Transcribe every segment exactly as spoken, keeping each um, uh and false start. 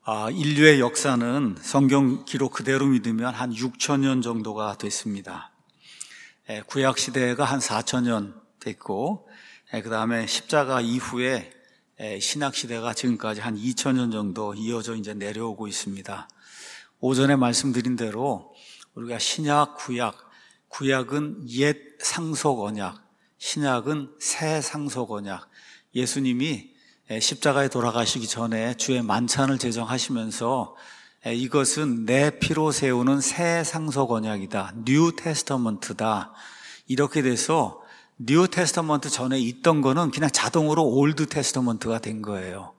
아, 인류의 역사는 성경 기록 그대로 믿으면 한 육천 년 정도가 됐습니다. 예, 구약 시대가 한 사천 년 됐고, 예, 그 다음에 십자가 이후에 예, 신약 시대가 지금까지 한 이천 년 정도 이어져 이제 내려오고 있습니다. 오전에 말씀드린 대로 우리가 신약, 구약, 구약은 옛 상속 언약, 신약은 새 상속 언약. 예수님이 십자가에 돌아가시기 전에 주의 만찬을 제정하시면서 이것은 내 피로 세우는 새 상속 언약이다, 뉴 테스터먼트다, 이렇게 돼서 뉴 테스터먼트 전에 있던 거는 그냥 자동으로 올드 테스터먼트가 된 거예요.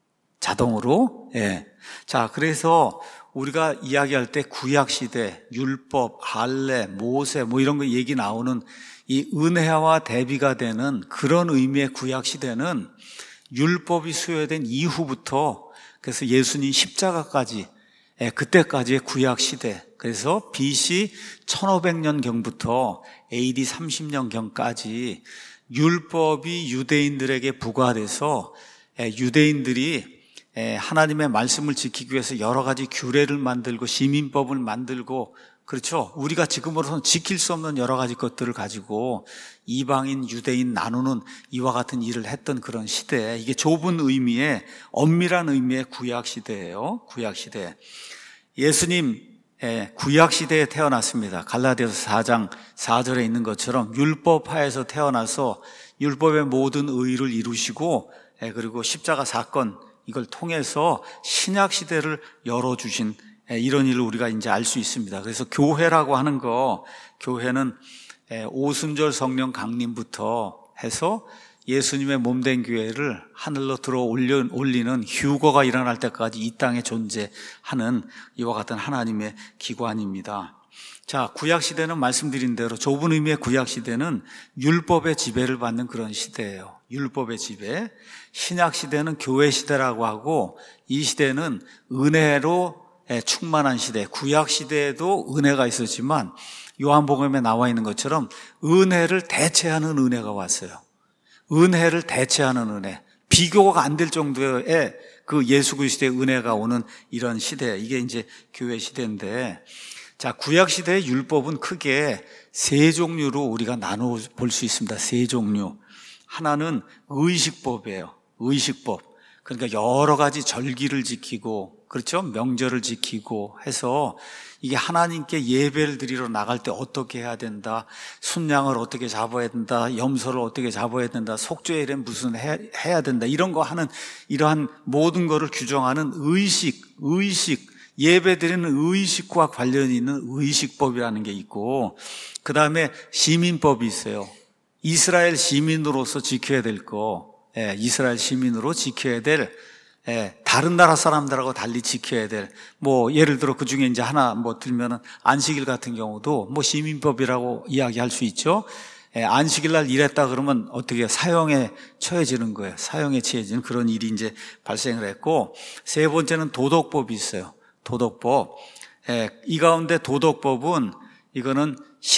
자동으로. 예. 자, 그래서 우리가 이야기할 때 구약 시대, 율법, 할례, 모세 뭐 이런 거 얘기 나오는 이 은혜와 대비가 되는 그런 의미의 구약 시대는 율법이 수여된 이후부터, 그래서 예수님 십자가까지, 그때까지의 구약 시대, 그래서 비씨 천오백 년경부터 에이디 삼십 년경까지 율법이 유대인들에게 부과돼서 유대인들이 하나님의 말씀을 지키기 위해서 여러 가지 규례를 만들고 시민법을 만들고, 그렇죠, 우리가 지금으로서는 지킬 수 없는 여러 가지 것들을 가지고 이방인, 유대인 나누는 이와 같은 일을 했던 그런 시대, 이게 좁은 의미의, 엄밀한 의미의 구약 시대예요. 구약 시대. 예수님 구약 시대에 태어났습니다. 갈라디아서 사 장 사 절에 있는 것처럼 율법 하에서 태어나서 율법의 모든 의를 이루시고, 그리고 십자가 사건, 이걸 통해서 신약 시대를 열어주신 이런 일을 우리가 이제 알 수 있습니다. 그래서 교회라고 하는 거, 교회는 오순절 성령 강림부터 해서 예수님의 몸된 교회를 하늘로 들어 올리는 휴거가 일어날 때까지 이 땅에 존재하는 이와 같은 하나님의 기관입니다. 자, 구약 시대는 말씀드린 대로 좁은 의미의 구약 시대는 율법의 지배를 받는 그런 시대예요. 율법의 지배. 신약 시대는 교회 시대라고 하고, 이 시대는 은혜로 충만한 시대. 구약 시대에도 은혜가 있었지만 요한복음에 나와 있는 것처럼 은혜를 대체하는 은혜가 왔어요. 은혜를 대체하는 은혜. 비교가 안 될 정도의 그 예수 그리스도의 은혜가 오는 이런 시대. 이게 이제 교회 시대인데, 자, 구약 시대의 율법은 크게 세 종류로 우리가 나눠 볼 수 있습니다. 세 종류. 하나는 의식법이에요. 의식법. 그러니까 여러 가지 절기를 지키고, 그렇죠? 명절을 지키고 해서 이게 하나님께 예배를 드리러 나갈 때 어떻게 해야 된다, 순양을 어떻게 잡아야 된다, 염소를 어떻게 잡아야 된다, 속죄일엔 무슨 해, 해야 된다, 이런 거 하는, 이러한 모든 거를 규정하는 의식, 의식, 예배 드리는 의식과 관련이 있는 의식법이라는 게 있고, 그 다음에 시민법이 있어요. 이스라엘 시민으로서 지켜야 될 거, 예, 이스라엘 시민으로 지켜야 될, 예, 다른 나라 사람들하고 달리 지켜야 될, 뭐, 예를 들어 그 중에 이제 하나 뭐 들면은 안식일 같은 경우도 뭐 시민법이라고 이야기할 수 있죠. 예, 안식일 날 일했다 그러면 어떻게 사형에 처해지는 거예요. 사형에 처해지는 그런 일이 이제 발생을 했고, 세 번째는 도덕법이 있어요. 도덕법. 예, 이 가운데 도덕법은 이거는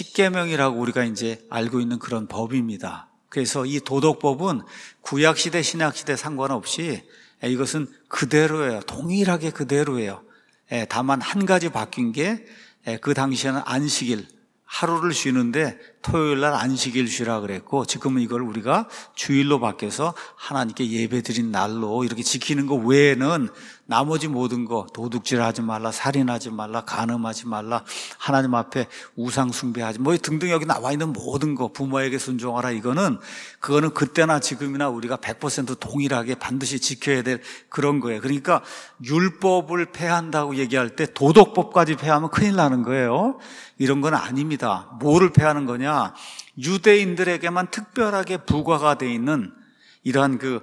십계명이라고 우리가 이제 알고 있는 그런 법입니다. 그래서 이 도덕법은 구약시대, 신약시대 상관없이 이것은 그대로예요. 동일하게 그대로예요. 다만 한 가지 바뀐 게, 그 당시에는 안식일, 하루를 쉬는데 토요일 날 안식일 쉬라 그랬고, 지금은 이걸 우리가 주일로 바뀌어서 하나님께 예배드린 날로 이렇게 지키는 거 외에는 나머지 모든 거, 도둑질하지 말라, 살인하지 말라, 간음하지 말라, 하나님 앞에 우상 숭배하지, 뭐 등등 여기 나와 있는 모든 거, 부모에게 순종하라, 이거는 그거는 그때나 지금이나 우리가 백 퍼센트 동일하게 반드시 지켜야 될 그런 거예요. 그러니까 율법을 폐한다고 얘기할 때 도덕법까지 폐하면 큰일 나는 거예요. 이런 건 아닙니다. 뭐를 폐하는 거냐? 유대인들에게만 특별하게 부과가 돼 있는 이러한 그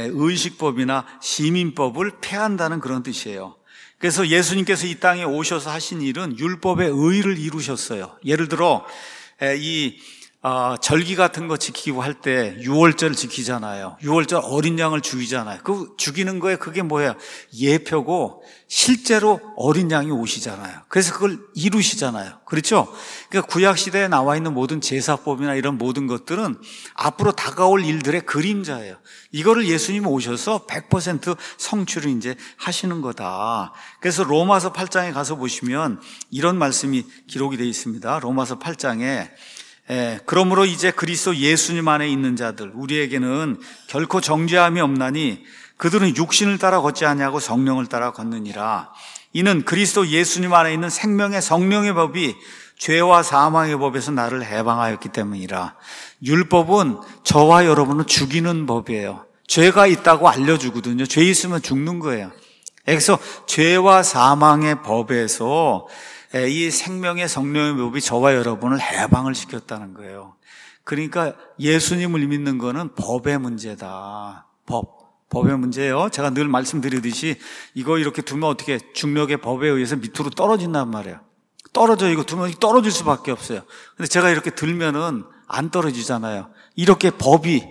의식법이나 시민법을 폐한다는 그런 뜻이에요. 그래서 예수님께서 이 땅에 오셔서 하신 일은 율법의 의를 이루셨어요. 예를 들어 이 아, 절기 같은 거 지키고 할 때 유월절 지키잖아요. 유월절 어린 양을 죽이잖아요. 그 죽이는 거에 그게 뭐예요? 예표고 실제로 어린 양이 오시잖아요. 그래서 그걸 이루시잖아요. 그렇죠? 그러니까 구약 시대에 나와 있는 모든 제사법이나 이런 모든 것들은 앞으로 다가올 일들의 그림자예요. 이거를 예수님 오셔서 백 퍼센트 성취를 이제 하시는 거다. 그래서 로마서 팔 장에 가서 보시면 이런 말씀이 기록이 되어 있습니다. 로마서 팔 장에 예, 그러므로 이제 그리스도 예수님 안에 있는 자들 우리에게는 결코 정죄함이 없나니 그들은 육신을 따라 걷지 아니하고 성령을 따라 걷느니라. 이는 그리스도 예수님 안에 있는 생명의 성령의 법이 죄와 사망의 법에서 나를 해방하였기 때문이라. 율법은 저와 여러분을 죽이는 법이에요. 죄가 있다고 알려주거든요. 죄 있으면 죽는 거예요. 그래서 죄와 사망의 법에서 이 생명의 성령의 법이 저와 여러분을 해방을 시켰다는 거예요. 그러니까 예수님을 믿는 거는 법의 문제다. 법, 법의 문제예요. 제가 늘 말씀드리듯이 이거 이렇게 두면 어떻게 중력의 법에 의해서 밑으로 떨어진단 말이에요. 떨어져. 이거 두면 떨어질 수밖에 없어요. 근데 제가 이렇게 들면은 안 떨어지잖아요. 이렇게 법이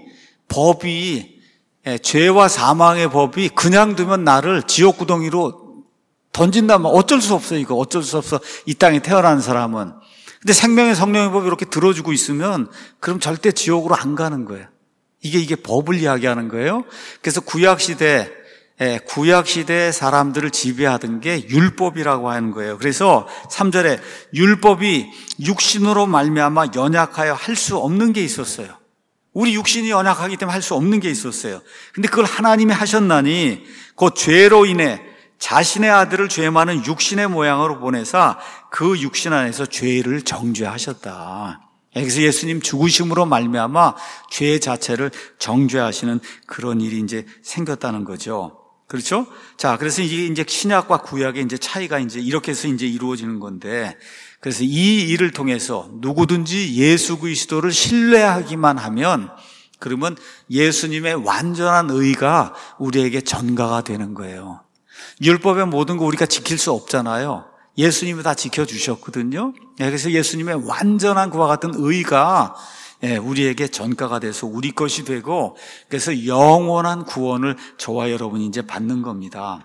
법이 죄와 사망의 법이 그냥 두면 나를 지옥 구덩이로 던진다면 어쩔 수 없어요. 이거 어쩔 수 없어. 이 땅에 태어난 사람은. 근데 생명의 성령의 법이 이렇게 들어주고 있으면 그럼 절대 지옥으로 안 가는 거예요. 이게 이게 법을 이야기하는 거예요. 그래서 구약 시대 구약 시대 사람들을 지배하던 게 율법이라고 하는 거예요. 그래서 삼 절에 율법이 육신으로 말미암아 연약하여 할 수 없는 게 있었어요. 우리 육신이 연약하기 때문에 할 수 없는 게 있었어요. 근데 그걸 하나님이 하셨나니 그 죄로 인해 자신의 아들을 죄 많은 육신의 모양으로 보내사 그 육신 안에서 죄를 정죄하셨다. 그래서 예수님 죽으심으로 말미암아 죄 자체를 정죄하시는 그런 일이 이제 생겼다는 거죠. 그렇죠? 자, 그래서 이게 이제 신약과 구약의 이제 차이가 이제 이렇게 해서 이제 이루어지는 건데, 그래서 이 일을 통해서 누구든지 예수 그리스도를 신뢰하기만 하면 그러면 예수님의 완전한 의가 우리에게 전가가 되는 거예요. 율법의 모든 거 우리가 지킬 수 없잖아요. 예수님이 다 지켜주셨거든요. 그래서 예수님의 완전한 그와 같은 의가 우리에게 전가가 돼서 우리 것이 되고, 그래서 영원한 구원을 저와 여러분이 이제 받는 겁니다.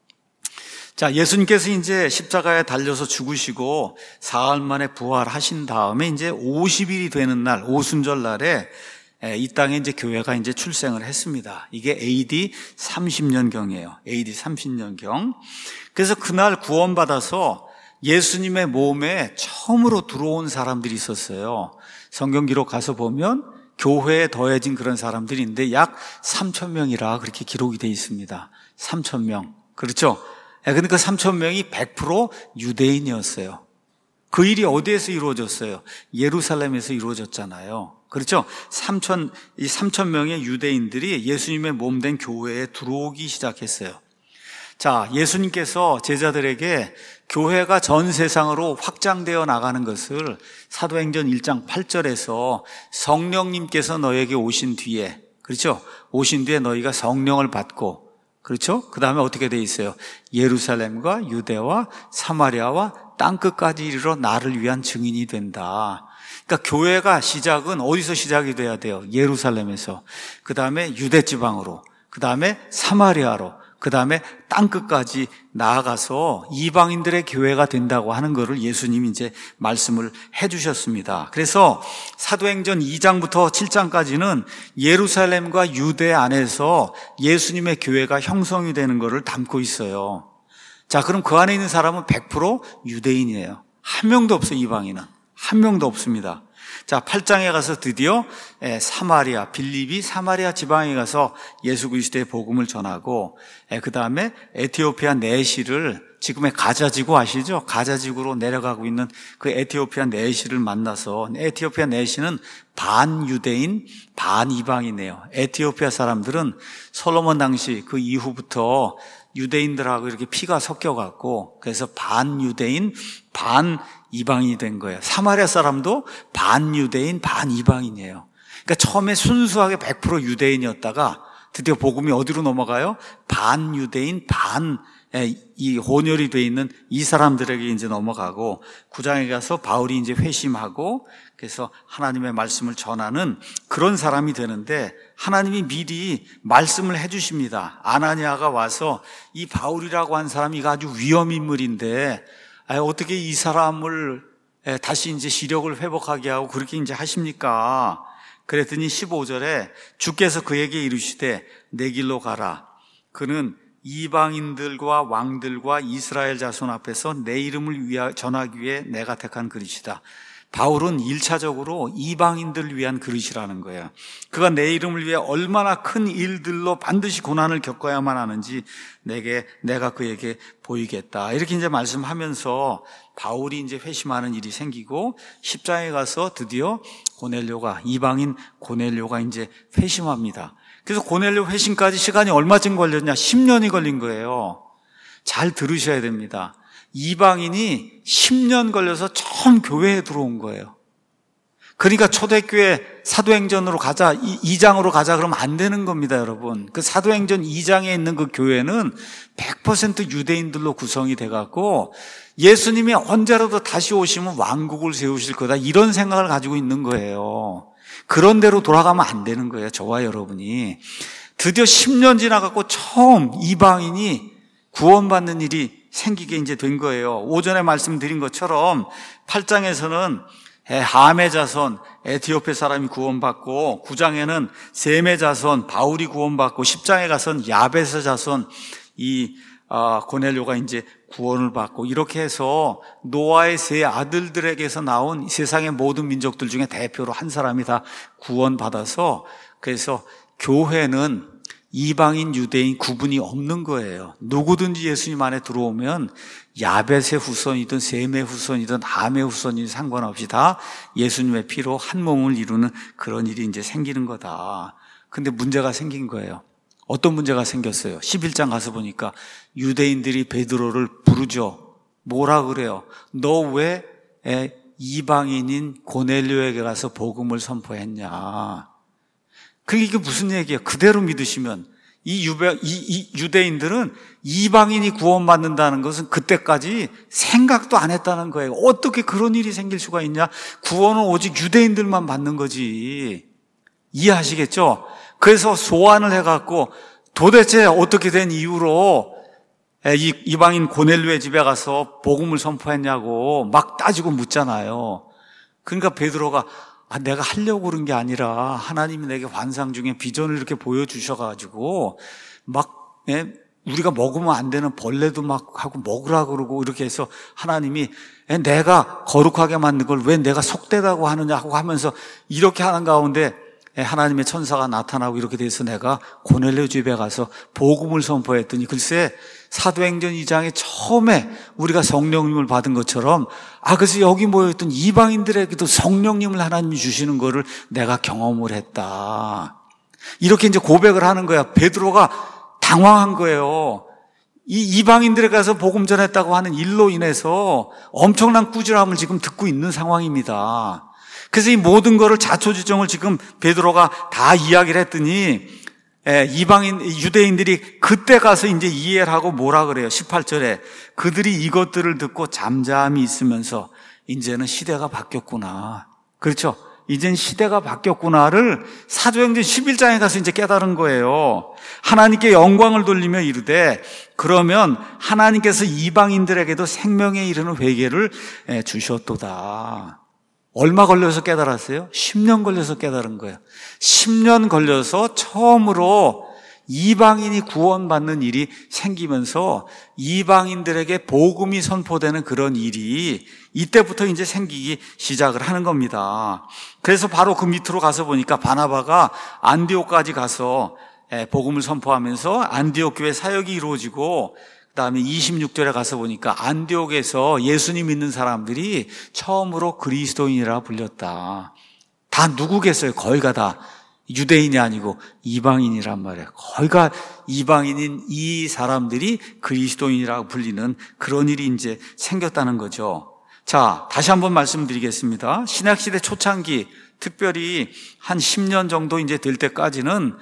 자, 예수님께서 이제 십자가에 달려서 죽으시고 사흘 만에 부활하신 다음에 이제 오십 일이 되는 날, 오순절 날에 이 땅에 이제 교회가 이제 출생을 했습니다. 이게 에이디 삼십 년경이에요. 에이디 삼십 년경. 그래서 그날 구원받아서 예수님의 몸에 처음으로 들어온 사람들이 있었어요. 성경 기록 가서 보면 교회에 더해진 그런 사람들인데 약 삼천 명이라 그렇게 기록이 되어 있습니다. 삼천 명. 그렇죠? 근데 그 삼천 명이 백 퍼센트 유대인이었어요. 그 일이 어디에서 이루어졌어요? 예루살렘에서 이루어졌잖아요. 그렇죠? 삼천, 이 삼천 명의 유대인들이 예수님의 몸된 교회에 들어오기 시작했어요. 자, 예수님께서 제자들에게 교회가 전 세상으로 확장되어 나가는 것을 사도행전 일 장 팔 절에서 성령님께서 너에게 오신 뒤에, 그렇죠? 오신 뒤에 너희가 성령을 받고, 그렇죠? 그 다음에 어떻게 돼 있어요? 예루살렘과 유대와 사마리아와 땅끝까지 이르러 나를 위한 증인이 된다. 그러니까 교회가 시작은 어디서 시작이 돼야 돼요? 예루살렘에서. 그 다음에 유대 지방으로, 그 다음에 사마리아로, 그 다음에 땅끝까지 나아가서 이방인들의 교회가 된다고 하는 것을 예수님이 이제 말씀을 해주셨습니다. 그래서 사도행전 이 장부터 칠 장까지는 예루살렘과 유대 안에서 예수님의 교회가 형성이 되는 것을 담고 있어요. 자, 그럼 그 안에 있는 사람은 백 퍼센트 유대인이에요. 한 명도 없어요, 이방인은. 한 명도 없습니다. 자, 팔 장에 가서 드디어 사마리아, 빌립이 사마리아 지방에 가서 예수 그리스도의 복음을 전하고, 그 다음에 에티오피아 내시를, 지금의 가자지구 아시죠? 가자지구로 내려가고 있는 그 에티오피아 내시를 만나서, 에티오피아 내시는 반 유대인, 반 이방이네요. 에티오피아 사람들은 솔로몬 당시 그 이후부터 유대인들하고 이렇게 피가 섞여갖고, 그래서 반 유대인, 반 이방인이 된 거예요. 사마리아 사람도 반 유대인, 반 이방인이에요. 그러니까 처음에 순수하게 백 퍼센트 유대인이었다가 드디어 복음이 어디로 넘어가요? 반유대인, 반 이 혼혈이 돼 있는 이 사람들에게 이제 넘어가고, 구 장에 가서 바울이 이제 회심하고 그래서 하나님의 말씀을 전하는 그런 사람이 되는데, 하나님이 미리 말씀을 해 주십니다. 아나니아가 와서 이 바울이라고 한 사람이 이거 아주 위험 인물인데 어떻게 이 사람을 다시 이제 시력을 회복하게 하고 그렇게 이제 하십니까? 그랬더니 십오 절에 주께서 그에게 이르시되 내 길로 가라. 그는 이방인들과 왕들과 이스라엘 자손 앞에서 내 이름을 위하, 전하기 위해 내가 택한 그릇이다. 바울은 일차적으로 이방인들을 위한 그릇이라는 거예요. 그가 내 이름을 위해 얼마나 큰 일들로 반드시 고난을 겪어야만 하는지 내게, 내가 그에게 보이겠다. 이렇게 이제 말씀하면서 바울이 이제 회심하는 일이 생기고, 십 장에 가서 드디어 고넬료가, 이방인 고넬료가 이제 회심합니다. 그래서 고넬료 회심까지 시간이 얼마쯤 걸렸냐? 십 년이 걸린 거예요. 잘 들으셔야 됩니다. 이방인이 십 년 걸려서 처음 교회에 들어온 거예요. 그러니까 초대교회 사도행전으로 가자, 이 장으로 가자 그러면 안 되는 겁니다, 여러분. 그 사도행전 이 장에 있는 그 교회는 백 퍼센트 유대인들로 구성이 돼갖고 예수님이 언제라도 다시 오시면 왕국을 세우실 거다, 이런 생각을 가지고 있는 거예요. 그런 대로 돌아가면 안 되는 거예요, 저와 여러분이. 드디어 십 년 지나갖고 처음 이방인이 구원받는 일이 생기게 이제 된 거예요. 오전에 말씀드린 것처럼 팔 장에서는 함의 자손 에티오피아 사람이 구원받고, 구 장에는 셈의 자손 바울이 구원받고, 십 장에 가서는 야벳의 자손 이 고넬료가 이제 구원을 받고, 이렇게 해서 노아의 세 아들들에게서 나온 세상의 모든 민족들 중에 대표로 한 사람이 다 구원받아서, 그래서 교회는 이방인, 유대인 구분이 없는 거예요. 누구든지 예수님 안에 들어오면 야벳의 후손이든 셈의 후손이든 함의 후손이든 상관없이 다 예수님의 피로 한 몸을 이루는 그런 일이 이제 생기는 거다. 근데 문제가 생긴 거예요. 어떤 문제가 생겼어요? 십일 장 가서 보니까 유대인들이 베드로를 부르죠. 뭐라 그래요? 너 왜 이방인인 고넬료에게 가서 복음을 선포했냐? 그게 이게 무슨 얘기예요? 그대로 믿으시면 이, 유배, 이, 이 유대인들은 이방인이 구원받는다는 것은 그때까지 생각도 안 했다는 거예요. 어떻게 그런 일이 생길 수가 있냐? 구원은 오직 유대인들만 받는 거지. 이해하시겠죠? 그래서 소환을 해갖고 도대체 어떻게 된 이유로 이 이방인 고넬료의 집에 가서 복음을 선포했냐고 막 따지고 묻잖아요. 그러니까 베드로가 아, 내가 하려고 그런 게 아니라 하나님이 내게 환상 중에 비전을 이렇게 보여주셔가지고 막 예, 우리가 먹으면 안 되는 벌레도 막 하고 먹으라 그러고 이렇게 해서 하나님이 예, 내가 거룩하게 만든 걸 왜 내가 속되다고 하느냐 하고 하면서 이렇게 하는 가운데 예, 하나님의 천사가 나타나고 이렇게 돼서 내가 고넬료 집에 가서 복음을 선포했더니 글쎄 사도행전 이 장에 처음에 우리가 성령님을 받은 것처럼 아 그래서 여기 모여있던 이방인들에게도 성령님을 하나님이 주시는 거를 내가 경험을 했다. 이렇게 이제 고백을 하는 거야. 베드로가 당황한 거예요. 이 이방인들에 가서 복음 전했다고 하는 일로 인해서 엄청난 꾸지람을 지금 듣고 있는 상황입니다. 그래서 이 모든 거를 자초지종을 지금 베드로가 다 이야기를 했더니 이방인, 유대인들이 그때 가서 이제 이해를 하고 뭐라 그래요? 십팔 절에 그들이 이것들을 듣고 잠잠히 있으면서 이제는 시대가 바뀌었구나. 그렇죠? 이젠 시대가 바뀌었구나를 사도행전 십일 장에 가서 이제 깨달은 거예요. 하나님께 영광을 돌리며 이르되 그러면 하나님께서 이방인들에게도 생명에 이르는 회개를 주셨도다. 얼마 걸려서 깨달았어요? 십 년 걸려서 깨달은 거예요. 십 년 걸려서 처음으로 이방인이 구원받는 일이 생기면서 이방인들에게 복음이 선포되는 그런 일이 이때부터 이제 생기기 시작을 하는 겁니다. 그래서 바로 그 밑으로 가서 보니까 바나바가 안디옥까지 가서 복음을 선포하면서 안디옥 교회 사역이 이루어지고 그다음에 이십육 절에 가서 보니까 안디옥에서 예수님 믿는 사람들이 처음으로 그리스도인이라 불렸다. 다 누구겠어요? 거의가 다 유대인이 아니고 이방인이란 말이에요. 거의가 이방인인 이 사람들이 그리스도인이라고 불리는 그런 일이 이제 생겼다는 거죠. 자, 다시 한번 말씀드리겠습니다. 신약시대 초창기, 특별히 한 십 년 정도 이제 될 때까지는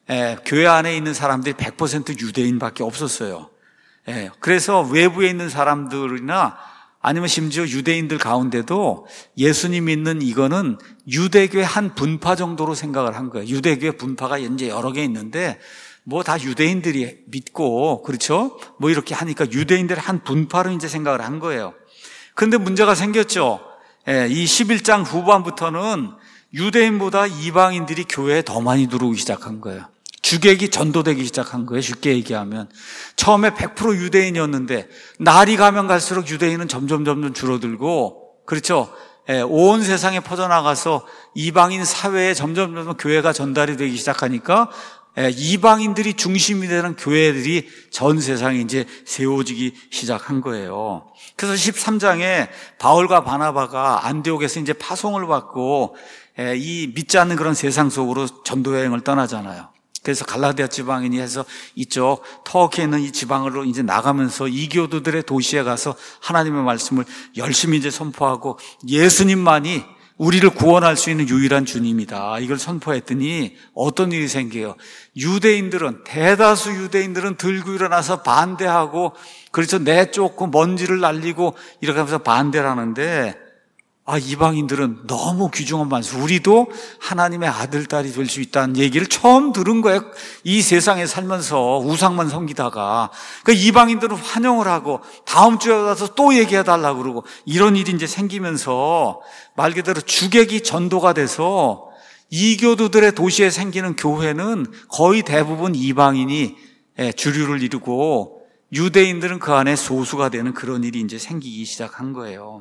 예, 교회 안에 있는 사람들이 백 퍼센트 유대인밖에 없었어요. 예, 그래서 외부에 있는 사람들이나 아니면 심지어 유대인들 가운데도 예수님 믿는 이거는 유대교의 한 분파 정도로 생각을 한 거예요. 유대교의 분파가 이제 여러 개 있는데 뭐 다 유대인들이 믿고 그렇죠? 뭐 이렇게 하니까 유대인들의 한 분파로 이제 생각을 한 거예요. 그런데 문제가 생겼죠. 예, 이 십일 장 후반부터는 유대인보다 이방인들이 교회에 더 많이 들어오기 시작한 거예요. 주객이 전도되기 시작한 거예요. 쉽게 얘기하면 처음에 백 퍼센트 유대인이었는데 날이 가면 갈수록 유대인은 점점 점점 줄어들고 그렇죠. 예, 온 세상에 퍼져나가서 이방인 사회에 점점 점점 교회가 전달이 되기 시작하니까 예, 이방인들이 중심이 되는 교회들이 전 세상에 이제 세워지기 시작한 거예요. 그래서 십삼 장에 바울과 바나바가 안디옥에서 이제 파송을 받고 예, 이 믿지 않는 그런 세상 속으로 전도 여행을 떠나잖아요. 그래서 갈라디아 지방이니 해서 이쪽 터키에 있는 이 지방으로 이제 나가면서 이교도들의 도시에 가서 하나님의 말씀을 열심히 이제 선포하고 예수님만이 우리를 구원할 수 있는 유일한 주님이다. 이걸 선포했더니 어떤 일이 생겨요? 유대인들은, 대다수 유대인들은 들고 일어나서 반대하고, 그래서 내쫓고 먼지를 날리고 이렇게 하면서 반대를 하는데, 아, 이방인들은 너무 귀중한 말씀, 우리도 하나님의 아들, 딸이 될 수 있다는 얘기를 처음 들은 거예요. 이 세상에 살면서 우상만 섬기다가. 그러니까 이방인들은 환영을 하고 다음 주에 가서 또 얘기해달라고 그러고 이런 일이 이제 생기면서 말 그대로 주객이 전도가 돼서 이교도들의 도시에 생기는 교회는 거의 대부분 이방인이 주류를 이루고 유대인들은 그 안에 소수가 되는 그런 일이 이제 생기기 시작한 거예요.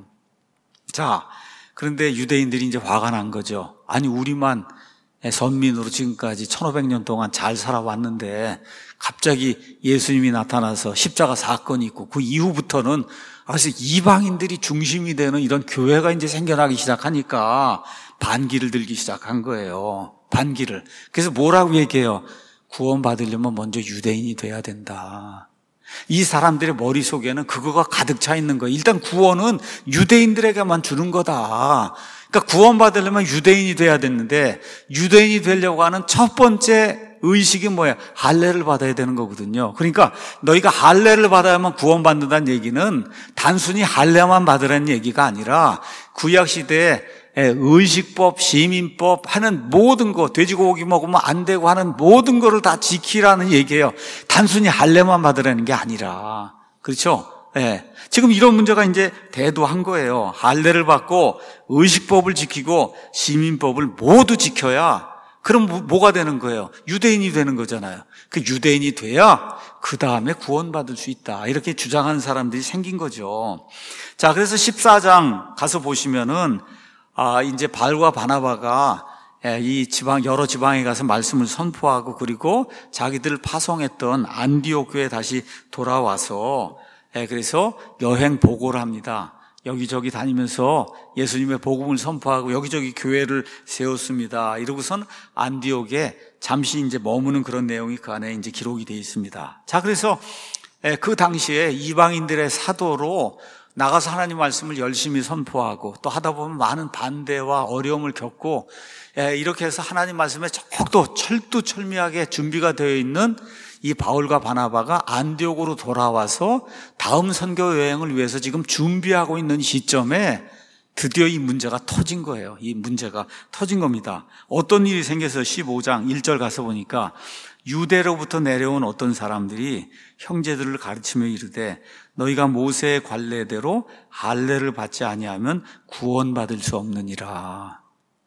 자, 그런데 유대인들이 이제 화가 난 거죠. 아니, 우리만 선민으로 지금까지 천오백 년 동안 잘 살아왔는데 갑자기 예수님이 나타나서 십자가 사건이 있고 그 이후부터는 아주 이방인들이 중심이 되는 이런 교회가 이제 생겨나기 시작하니까 반기를 들기 시작한 거예요. 반기를. 그래서 뭐라고 얘기해요? 구원받으려면 먼저 유대인이 돼야 된다. 이 사람들의 머릿속에는 그거가 가득 차 있는 거예요. 일단 구원은 유대인들에게만 주는 거다. 그러니까 구원받으려면 유대인이 돼야 됐는데 유대인이 되려고 하는 첫 번째 의식이 뭐예요? 할례를 받아야 되는 거거든요. 그러니까 너희가 할례를 받아야만 구원받는다는 얘기는 단순히 할례만 받으라는 얘기가 아니라 구약시대에 의식법, 시민법 하는 모든 거, 돼지고기 먹으면 안 되고 하는 모든 거를 다 지키라는 얘기예요. 단순히 할례만 받으라는 게 아니라. 그렇죠? 예. 지금 이런 문제가 이제 대두한 거예요. 할례를 받고 의식법을 지키고 시민법을 모두 지켜야 그럼 뭐, 뭐가 되는 거예요? 유대인이 되는 거잖아요. 그 유대인이 돼야 그 다음에 구원받을 수 있다. 이렇게 주장하는 사람들이 생긴 거죠. 자, 그래서 십사 장 가서 보시면은 아, 이제 바울과 바나바가 이 지방, 여러 지방에 가서 말씀을 선포하고 그리고 자기들을 파송했던 안디옥 교회에 다시 돌아와서 그래서 여행 보고를 합니다. 여기저기 다니면서 예수님의 복음을 선포하고 여기저기 교회를 세웠습니다. 이러고선 안디옥에 잠시 이제 머무는 그런 내용이 그 안에 이제 기록이 되어 있습니다. 자, 그래서 그 당시에 이방인들의 사도로 나가서 하나님 말씀을 열심히 선포하고 또 하다 보면 많은 반대와 어려움을 겪고 이렇게 해서 하나님 말씀에 적도 철두철미하게 준비가 되어 있는 이 바울과 바나바가 안디옥으로 돌아와서 다음 선교 여행을 위해서 지금 준비하고 있는 시점에 드디어 이 문제가 터진 거예요. 이 문제가 터진 겁니다. 어떤 일이 생겨서 십오 장 일 절 가서 보니까 유대로부터 내려온 어떤 사람들이 형제들을 가르치며 이르되 너희가 모세의 관례대로 할례를 받지 아니하면 구원받을 수 없느니라.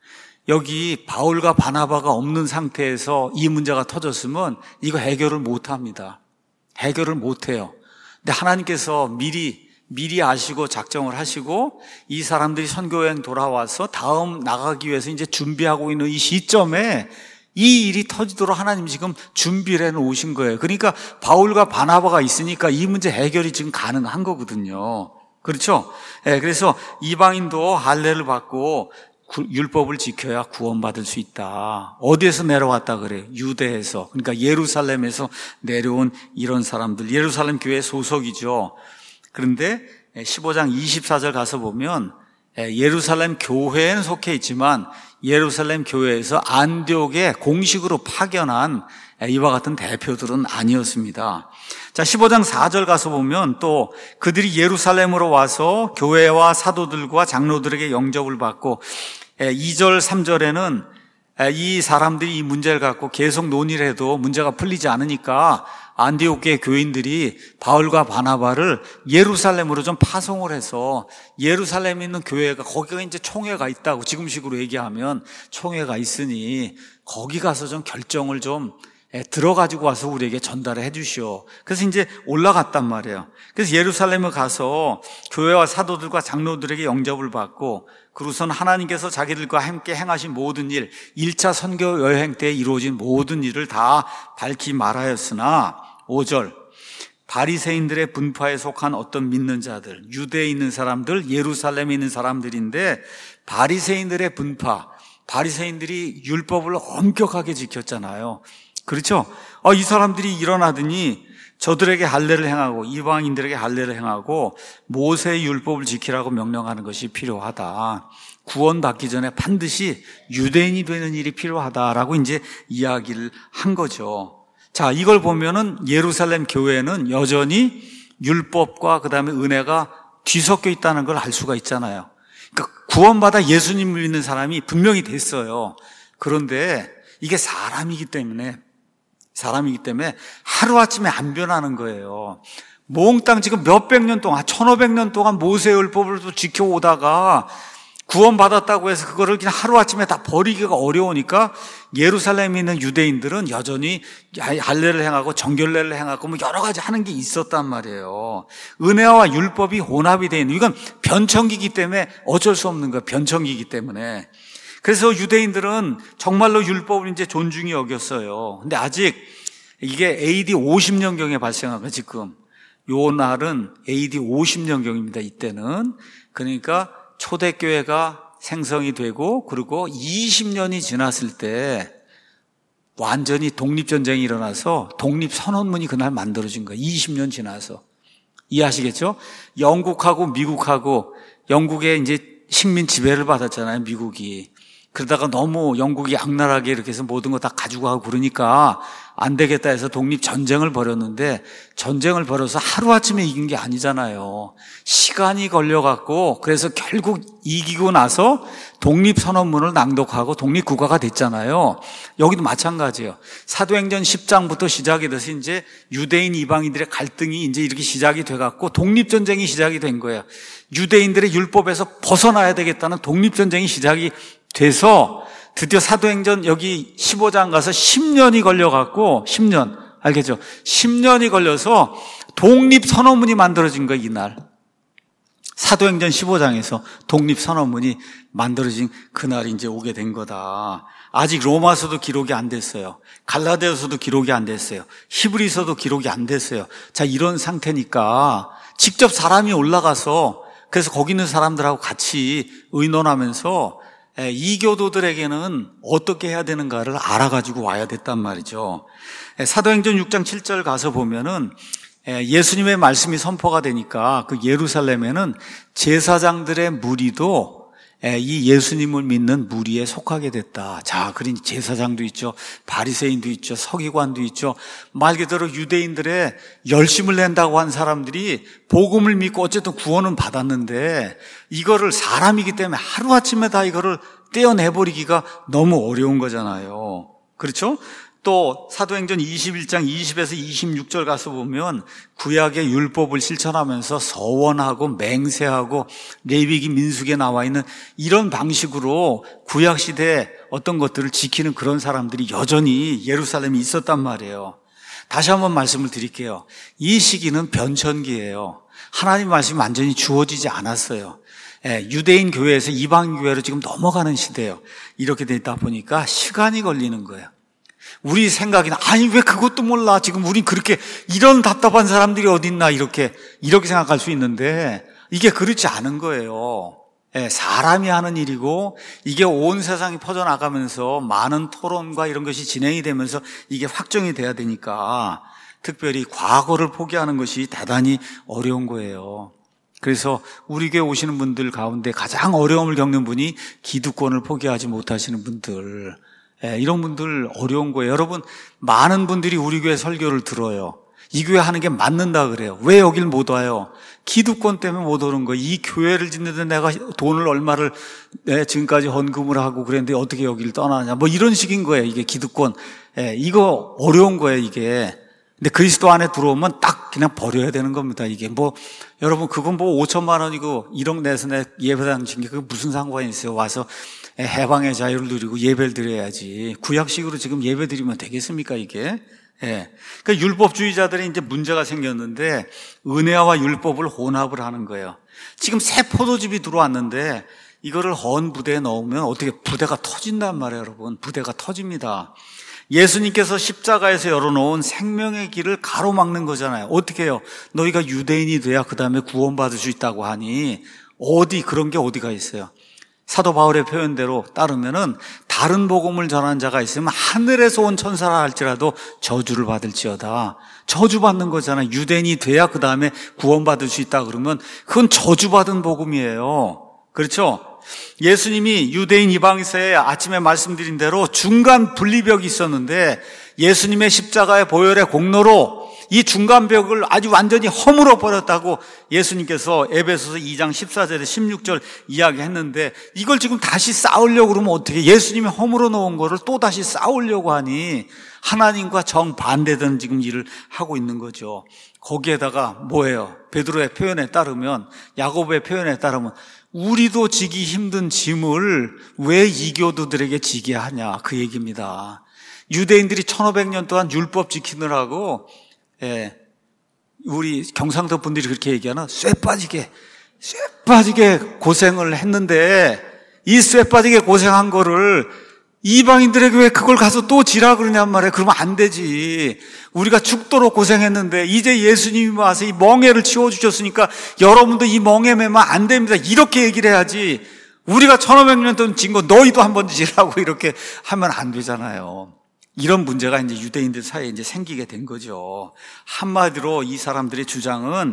여기 바울과 바나바가 없는 상태에서 이 문제가 터졌으면 이거 해결을 못합니다. 해결을 못해요. 근데 하나님께서 미리 미리 아시고 작정을 하시고 이 사람들이 선교여행 돌아와서 다음 나가기 위해서 이제 준비하고 있는 이 시점에 이 일이 터지도록 하나님 지금 준비를 해놓으신 거예요. 그러니까 바울과 바나바가 있으니까 이 문제 해결이 지금 가능한 거거든요. 그렇죠? 네, 그래서 이방인도 할례를 받고 율법을 지켜야 구원받을 수 있다. 어디에서 내려왔다 그래요? 유대에서. 그러니까 예루살렘에서 내려온 이런 사람들, 예루살렘 교회 소속이죠. 그런데 십오 장 이십사 절 가서 보면 예루살렘 교회에는 속해 있지만 예루살렘 교회에서 안디옥에 공식으로 파견한 이와 같은 대표들은 아니었습니다. 자, 십오 장 사 절 가서 보면 또 그들이 예루살렘으로 와서 교회와 사도들과 장로들에게 영접을 받고 이 절 삼 절에는 이 사람들이 이 문제를 갖고 계속 논의를 해도 문제가 풀리지 않으니까 안디옥계 교인들이 바울과 바나바를 예루살렘으로 좀 파송을 해서 예루살렘에 있는 교회가 거기가 이제 총회가 있다고 지금식으로 얘기하면 총회가 있으니 거기 가서 좀 결정을 좀 들어가지고 와서 우리에게 전달을 해 주시오. 그래서 이제 올라갔단 말이에요. 그래서 예루살렘에 가서 교회와 사도들과 장로들에게 영접을 받고 그로선 하나님께서 자기들과 함께 행하신 모든 일, 일 차 선교 여행 때 이루어진 모든 일을 다 밝히 말하였으나 오 절 바리새인들의 분파에 속한 어떤 믿는 자들, 유대에 있는 사람들, 예루살렘에 있는 사람들인데 바리새인들의 분파, 바리새인들이 율법을 엄격하게 지켰잖아요. 그렇죠? 어, 이 사람들이 일어나더니 저들에게 할례를 행하고 이방인들에게 할례를 행하고 모세의 율법을 지키라고 명령하는 것이 필요하다. 구원받기 전에 반드시 유대인이 되는 일이 필요하다라고 이제 이야기를 한 거죠. 자, 이걸 보면은 예루살렘 교회는 여전히 율법과 그다음에 은혜가 뒤섞여 있다는 걸 알 수가 있잖아요. 그러니까 구원받아 예수님을 믿는 사람이 분명히 됐어요. 그런데 이게 사람이기 때문에 사람이기 때문에 하루아침에 안 변하는 거예요. 몽땅 지금 몇백 년 동안, 천오백 년 동안 모세의 율법을 지켜오다가 구원받았다고 해서 그거를 그냥 하루아침에 다 버리기가 어려우니까 예루살렘에 있는 유대인들은 여전히 할례를 행하고 정결례를 행하고 뭐 여러 가지 하는 게 있었단 말이에요. 은혜와 율법이 혼합이 되어 있는, 이건 변천기이기 때문에 어쩔 수 없는 거예요. 변천기이기 때문에. 그래서 유대인들은 정말로 율법을 이제 존중히 여겼어요. 근데 아직 이게 에이디 오십 년경에 발생한 거예요, 지금. 요 날은 에이디 오십 년경입니다, 이때는. 그러니까 초대교회가 생성이 되고, 그리고 이십 년이 지났을 때 완전히 독립전쟁이 일어나서 독립선언문이 그날 만들어진 거예요. 이십 년 지나서. 이해하시겠죠? 영국하고 미국하고, 영국에 이제 식민 지배를 받았잖아요, 미국이. 그러다가 너무 영국이 악랄하게 이렇게 해서 모든 거 다 가지고 가고 그러니까 안 되겠다 해서 독립전쟁을 벌였는데, 전쟁을 벌여서 하루아침에 이긴 게 아니잖아요. 시간이 걸려갖고, 그래서 결국 이기고 나서 독립선언문을 낭독하고 독립국가가 됐잖아요. 여기도 마찬가지예요. 사도행전 십 장부터 시작이 돼서 이제 유대인 이방인들의 갈등이 이제 이렇게 시작이 돼갖고 독립전쟁이 시작이 된 거예요. 유대인들의 율법에서 벗어나야 되겠다는 독립전쟁이 시작이 돼서 드디어 사도행전 여기 십오 장 가서 십 년이 걸려갖고, 십 년, 알겠죠? 십 년이 걸려서 독립선언문이 만들어진 거예요, 이날. 사도행전 십오 장에서 독립선언문이 만들어진 그날이 이제 오게 된 거다. 아직 로마서도 기록이 안 됐어요. 갈라디아서도 기록이 안 됐어요. 히브리서도 기록이 안 됐어요. 자, 이런 상태니까 직접 사람이 올라가서, 그래서 거기 있는 사람들하고 같이 의논하면서 이교도들에게는 어떻게 해야 되는가를 알아가지고 와야 됐단 말이죠. 사도행전 육 장 칠 절 가서 보면은 예수님의 말씀이 선포가 되니까 그 예루살렘에는 제사장들의 무리도 이 예수님을 믿는 무리에 속하게 됐다. 자, 그러니 제사장도 있죠, 바리새인도 있죠, 서기관도 있죠. 말 그대로 유대인들의 열심을 낸다고 한 사람들이 복음을 믿고 어쨌든 구원은 받았는데, 이거를 사람이기 때문에 하루아침에 다 이거를 떼어내버리기가 너무 어려운 거잖아요. 그렇죠? 또 사도행전 이십일 장 이십에서 이십육 절 가서 보면 구약의 율법을 실천하면서 서원하고 맹세하고 레위기 민수기에 나와 있는 이런 방식으로 구약시대에 어떤 것들을 지키는 그런 사람들이 여전히 예루살렘에 있었단 말이에요. 다시 한번 말씀을 드릴게요. 이 시기는 변천기예요. 하나님 말씀이 완전히 주어지지 않았어요. 유대인 교회에서 이방인 교회로 지금 넘어가는 시대예요. 이렇게 되다 보니까 시간이 걸리는 거예요. 우리 생각에는 아니 왜 그것도 몰라, 지금 우린 그렇게 이런 답답한 사람들이 어딨나, 이렇게 이렇게 생각할 수 있는데 이게 그렇지 않은 거예요. 사람이 하는 일이고, 이게 온 세상이 퍼져나가면서 많은 토론과 이런 것이 진행이 되면서 이게 확정이 돼야 되니까 특별히 과거를 포기하는 것이 대단히 어려운 거예요. 그래서 우리 교회 오시는 분들 가운데 가장 어려움을 겪는 분이 기득권을 포기하지 못하시는 분들, 예, 이런 분들 어려운 거예요. 여러분, 많은 분들이 우리 교회 설교를 들어요. 이 교회 하는 게 맞는다 그래요. 왜 여길 못 와요? 기득권 때문에 못 오는 거예요. 이 교회를 짓는데 내가 돈을 얼마를 네, 지금까지 헌금을 하고 그랬는데 어떻게 여기를 떠나냐, 뭐 이런 식인 거예요. 이게 기득권. 예, 이거 어려운 거예요, 이게. 근데 그리스도 안에 들어오면 딱 그냥 버려야 되는 겁니다. 이게 뭐, 여러분, 그건 뭐 오천만 원이고 일억 내서 내 예배당 진 게 그게 무슨 상관이 있어요? 와서 해방의 자유를 누리고 예배를 드려야지. 구약식으로 지금 예배 드리면 되겠습니까, 이게? 예. 그러니까 율법주의자들이 이제 문제가 생겼는데, 은혜와 율법을 혼합을 하는 거예요. 지금 새 포도즙이 들어왔는데, 이거를 헌 부대에 넣으면 어떻게 부대가 터진단 말이에요, 여러분. 부대가 터집니다. 예수님께서 십자가에서 열어놓은 생명의 길을 가로막는 거잖아요. 어떻게 해요? 너희가 유대인이 돼야 그 다음에 구원받을 수 있다고 하니, 어디, 그런 게 어디가 있어요? 사도 바울의 표현대로 따르면은 다른 복음을 전하는 자가 있으면 하늘에서 온 천사라 할지라도 저주를 받을지어다. 저주받는 거잖아요. 유대인이 돼야 그 다음에 구원받을 수 있다 그러면 그건 저주받은 복음이에요. 그렇죠? 예수님이 유대인 이방인사에 아침에 말씀드린 대로 중간 분리벽이 있었는데 예수님의 십자가의 보혈의 공로로 이 중간벽을 아주 완전히 허물어 버렸다고 예수님께서 에베소서 이 장 십사 절에 십육 절 이야기했는데, 이걸 지금 다시 쌓으려고 그러면 어떻게, 예수님이 허물어 놓은 거를 또 다시 쌓으려고 하니 하나님과 정반대되는 지금 일을 하고 있는 거죠. 거기에다가 뭐예요? 베드로의 표현에 따르면, 야고보의 표현에 따르면 우리도 지기 힘든 짐을 왜 이교도들에게 지게 하냐, 그 얘기입니다. 유대인들이 천오백 년 동안 율법 지키느라고, 예, 우리 경상도 분들이 그렇게 얘기하나, 쇠 빠지게, 쇠 빠지게 고생을 했는데, 이 쇠 빠지게 고생한 거를 이방인들에게 왜 그걸 가서 또 지라 그러냔 말이에요. 그러면 안 되지. 우리가 죽도록 고생했는데 이제 예수님이 와서 이 멍에를 치워주셨으니까 여러분도 이 멍에 매면 안 됩니다. 이렇게 얘기를 해야지. 우리가 천오백 년 동안 진 거 너희도 한번 지라고 이렇게 하면 안 되잖아요. 이런 문제가 이제 유대인들 사이에 이제 생기게 된 거죠. 한마디로 이 사람들의 주장은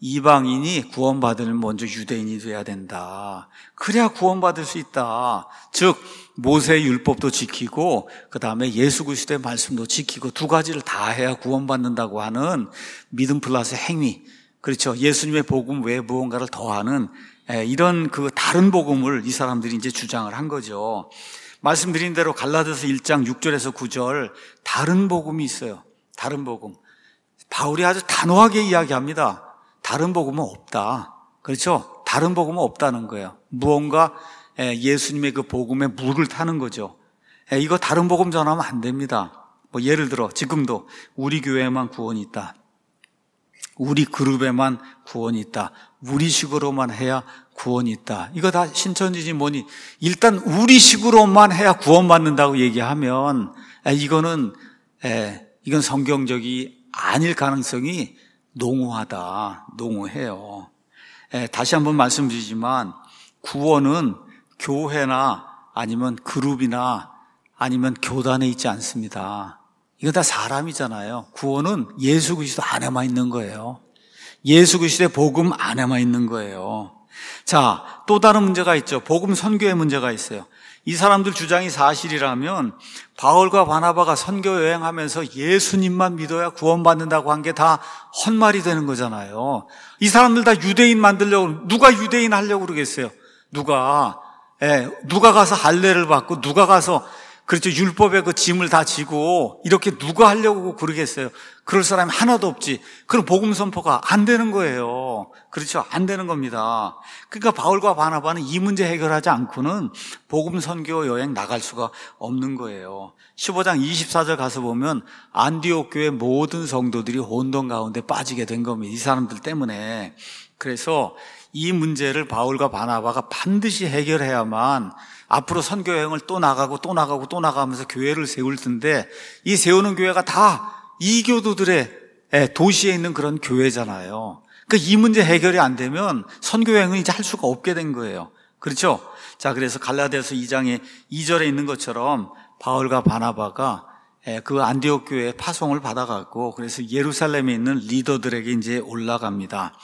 이방인이 구원받으려면 먼저 유대인이 돼야 된다. 그래야 구원받을 수 있다. 즉 모세의 율법도 지키고 그 다음에 예수 그리스도의 말씀도 지키고 두 가지를 다 해야 구원받는다고 하는 믿음 플러스 행위, 그렇죠. 예수님의 복음 외에 무언가를 더하는 이런 그 다른 복음을 이 사람들이 이제 주장을 한 거죠. 말씀드린 대로 갈라디아서 일 장 육 절에서 구 절 다른 복음이 있어요. 다른 복음. 바울이 아주 단호하게 이야기합니다. 다른 복음은 없다. 그렇죠? 다른 복음은 없다는 거예요. 무언가 예수님의 그 복음에 물을 타는 거죠. 이거 다른 복음 전하면 안 됩니다. 뭐 예를 들어 지금도 우리 교회에만 구원이 있다. 우리 그룹에만 구원이 있다. 우리식으로만 해야 구원이 있다. 이거 다 신천지지 뭐니. 일단 우리식으로만 해야 구원받는다고 얘기하면 이거는 이건 성경적이 아닐 가능성이 농후하다. 농후해요. 다시 한번 말씀드리지만 구원은 교회나 아니면 그룹이나 아니면 교단에 있지 않습니다. 이거 다 사람이잖아요. 구원은 예수 그리스도 안에만 있는 거예요. 예수 그리스도의 복음 안에만 있는 거예요. 자, 또 다른 문제가 있죠. 복음 선교의 문제가 있어요. 이 사람들 주장이 사실이라면 바울과 바나바가 선교 여행하면서 예수님만 믿어야 구원받는다고 한 게 다 헛말이 되는 거잖아요. 이 사람들 다 유대인 만들려고, 누가 유대인 하려고 그러겠어요? 누가, 예, 누가 가서 할례를 받고 누가 가서 그렇죠. 율법의 그 짐을 다 지고 이렇게 누가 하려고 그러겠어요? 그럴 사람이 하나도 없지. 그럼 복음 선포가 안 되는 거예요. 그렇죠. 안 되는 겁니다. 그러니까 바울과 바나바는 이 문제 해결하지 않고는 복음 선교 여행 나갈 수가 없는 거예요. 십오 장 이십사 절 가서 보면 안디옥 교회 모든 성도들이 혼돈 가운데 빠지게 된 겁니다. 이 사람들 때문에. 그래서 이 문제를 바울과 바나바가 반드시 해결해야만 앞으로 선교 여행을 또 나가고 또 나가고 또 나가면서 교회를 세울 텐데, 이 세우는 교회가 다 이교도들의 도시에 있는 그런 교회잖아요. 그러니까 이 문제 해결이 안 되면 선교 여행은 이제 할 수가 없게 된 거예요. 그렇죠? 자, 그래서 갈라디아서 이 장의 이 절에 있는 것처럼 바울과 바나바가 그 안디옥 교회에 파송을 받아갖고 그래서 예루살렘에 있는 리더들에게 이제 올라갑니다.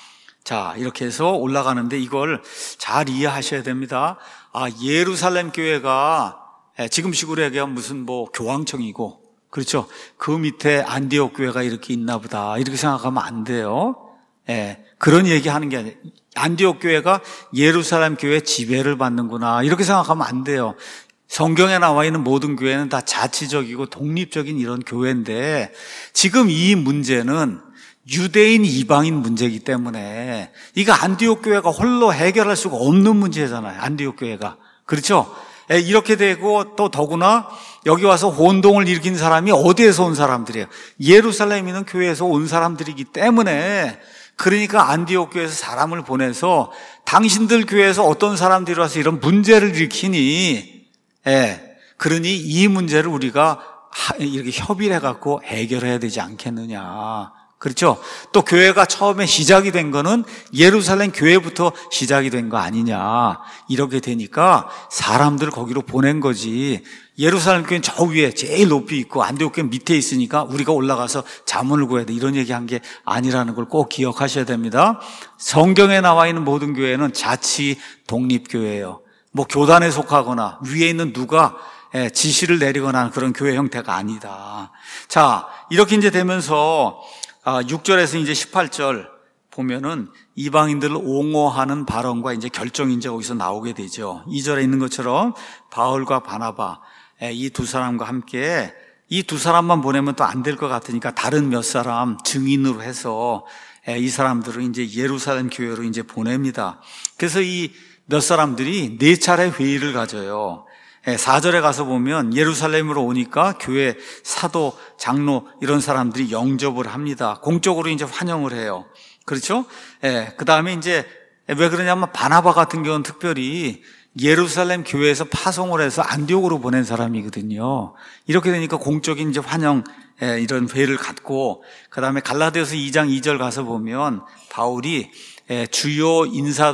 자, 이렇게 해서 올라가는데 이걸 잘 이해하셔야 됩니다. 아, 예루살렘 교회가 지금식으로 얘기하면 무슨 뭐 교황청이고, 그렇죠? 그 밑에 안디옥 교회가 이렇게 있나 보다, 이렇게 생각하면 안 돼요. 예, 그런 얘기 하는 게 아니에요. 안디옥 교회가 예루살렘 교회 지배를 받는구나, 이렇게 생각하면 안 돼요. 성경에 나와 있는 모든 교회는 다 자치적이고 독립적인 이런 교회인데, 지금 이 문제는 유대인 이방인 문제이기 때문에 이거 안디옥 교회가 홀로 해결할 수가 없는 문제잖아요. 안디옥 교회가. 그렇죠? 예, 이렇게 되고 또 더구나 여기 와서 혼동을 일으킨 사람이 어디에서 온 사람들이에요? 예루살렘에 있는 교회에서 온 사람들이기 때문에, 그러니까 안디옥 교회에서 사람을 보내서 당신들 교회에서 어떤 사람들이 와서 이런 문제를 일으키니, 예, 그러니 이 문제를 우리가 이렇게 협의를 해갖고 해결해야 되지 않겠느냐. 그렇죠? 또 교회가 처음에 시작이 된 거는 예루살렘 교회부터 시작이 된 거 아니냐. 이렇게 되니까 사람들을 거기로 보낸 거지. 예루살렘 교회는 저 위에 제일 높이 있고 안디옥 교회는 밑에 있으니까 우리가 올라가서 자문을 구해야 돼, 이런 얘기한 게 아니라는 걸 꼭 기억하셔야 됩니다. 성경에 나와 있는 모든 교회는 자치 독립교회예요. 뭐 교단에 속하거나 위에 있는 누가 지시를 내리거나 하는 그런 교회 형태가 아니다. 자, 이렇게 이제 되면서 육 절에서 이제 십팔 절 보면은 이방인들을 옹호하는 발언과 이제 결정이 이제 거기서 나오게 되죠. 이 절에 있는 것처럼 바울과 바나바, 이 두 사람과 함께, 이 두 사람만 보내면 또 안 될 것 같으니까 다른 몇 사람 증인으로 해서 이 사람들을 이제 예루살렘 교회로 이제 보냅니다. 그래서 이 몇 사람들이 네 차례 회의를 가져요. 사 절에 가서 보면 예루살렘으로 오니까 교회 사도, 장로 이런 사람들이 영접을 합니다. 공적으로 이제 환영을 해요. 그렇죠? 예, 그 다음에 이제 왜 그러냐면 바나바 같은 경우는 특별히 예루살렘 교회에서 파송을 해서 안디옥으로 보낸 사람이거든요. 이렇게 되니까 공적인 이제 환영, 예, 이런 회의를 갖고, 그 다음에 갈라디아서 이 장 이 절 가서 보면 바울이 예, 주요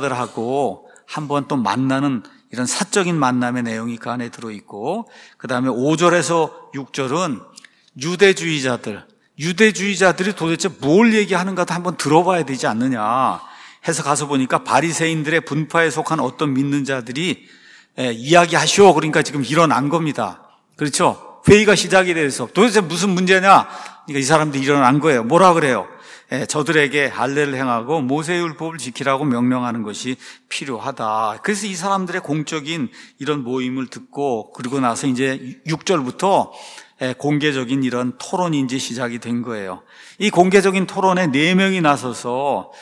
인사들하고 한번 또 만나는 이런 사적인 만남의 내용이 그 안에 들어있고, 그 다음에 오 절에서 육 절은 유대주의자들, 유대주의자들이 도대체 뭘 얘기하는가도 한번 들어봐야 되지 않느냐 해서 가서 보니까 바리새인들의 분파에 속한 어떤 믿는 자들이 예, 이야기하시오. 그러니까 지금 일어난 겁니다. 그렇죠? 회의가 시작이 돼서 도대체 무슨 문제냐? 그러니까 이 사람들이 일어난 거예요. 뭐라 그래요? 예, 저들에게 할례를 행하고 모세의 율법을 지키라고 명령하는 것이 필요하다. 그래서 이 사람들의 공적인 이런 모임을 듣고, 그리고 나서 이제 육 절부터 예, 공개적인 이런 토론이 이제 시작이 된 거예요. 이 공개적인 토론에 네 명이 나서서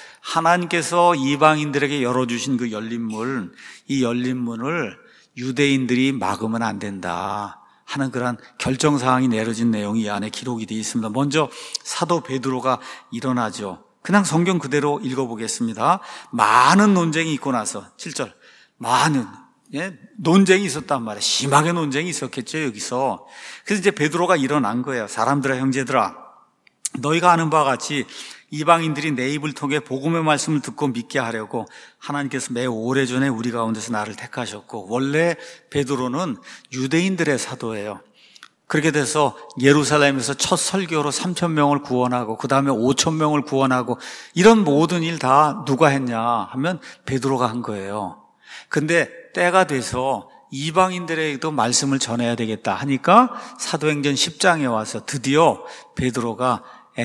하나님께서 이방인들에게 열어주신 그 열린 문, 이 열린 문을 유대인들이 막으면 안 된다 하는 그런 결정사항이 내려진 내용이 이 안에 기록이 되어 있습니다. 먼저 사도 베드로가 일어나죠. 그냥 성경 그대로 읽어보겠습니다. 많은 논쟁이 있고 나서 칠 절, 많은 예, 논쟁이 있었단 말이에요. 심하게 논쟁이 있었겠죠, 여기서. 그래서 이제 베드로가 일어난 거예요. 사람들아, 형제들아, 너희가 아는 바와 같이 이방인들이 내 입을 통해 복음의 말씀을 듣고 믿게 하려고 하나님께서 매우 오래전에 우리 가운데서 나를 택하셨고, 원래 베드로는 유대인들의 사도예요. 그렇게 돼서 예루살렘에서 첫 설교로 삼천 명을 구원하고 그 다음에 오천 명을 구원하고 이런 모든 일 다 누가 했냐 하면 베드로가 한 거예요. 근데 때가 돼서 이방인들에게도 말씀을 전해야 되겠다 하니까 사도행전 십 장에 와서 드디어 베드로가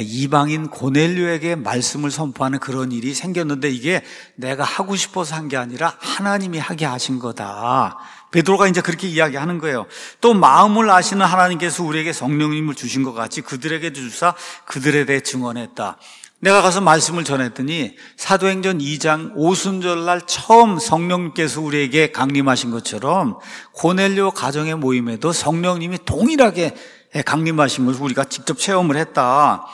이방인 고넬료에게 말씀을 선포하는 그런 일이 생겼는데, 이게 내가 하고 싶어서 한 게 아니라 하나님이 하게 하신 거다. 베드로가 이제 그렇게 이야기하는 거예요. 또 마음을 아시는 하나님께서 우리에게 성령님을 주신 것 같이 그들에게 주사 그들에 대해 증언했다. 내가 가서 말씀을 전했더니 사도행전 이 장 오순절날 처음 성령님께서 우리에게 강림하신 것처럼 고넬료 가정의 모임에도 성령님이 동일하게 강림하신 것을 우리가 직접 체험을 했다.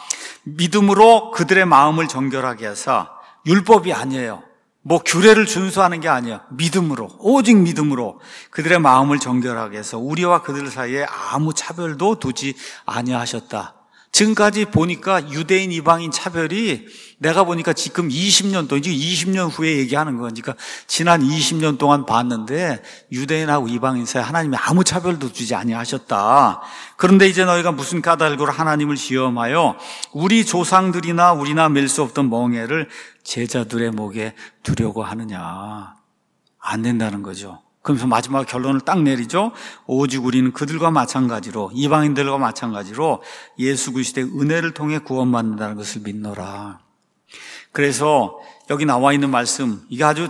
믿음으로 그들의 마음을 정결하게 하사, 율법이 아니에요. 뭐 규례를 준수하는 게 아니에요. 믿음으로, 오직 믿음으로 그들의 마음을 정결하게 해서 우리와 그들 사이에 아무 차별도 두지 아니하셨다. 지금까지 보니까 유대인 이방인 차별이 내가 보니까 지금 이십 년 동안, 지금 이십 년 후에 얘기하는 거니까 지난 이십 년 동안 봤는데 유대인하고 이방인 사이에 하나님이 아무 차별도 두지 아니하셨다. 그런데 이제 너희가 무슨 까닭으로 하나님을 시험하여 우리 조상들이나 우리나 맬 수 없던 멍에를 제자들의 목에 두려고 하느냐. 안 된다는 거죠. 그러면서 마지막 결론을 딱 내리죠. 오직 우리는 그들과 마찬가지로, 이방인들과 마찬가지로 예수 그리스도의 은혜를 통해 구원받는다는 것을 믿노라. 그래서 여기 나와 있는 말씀, 이게 아주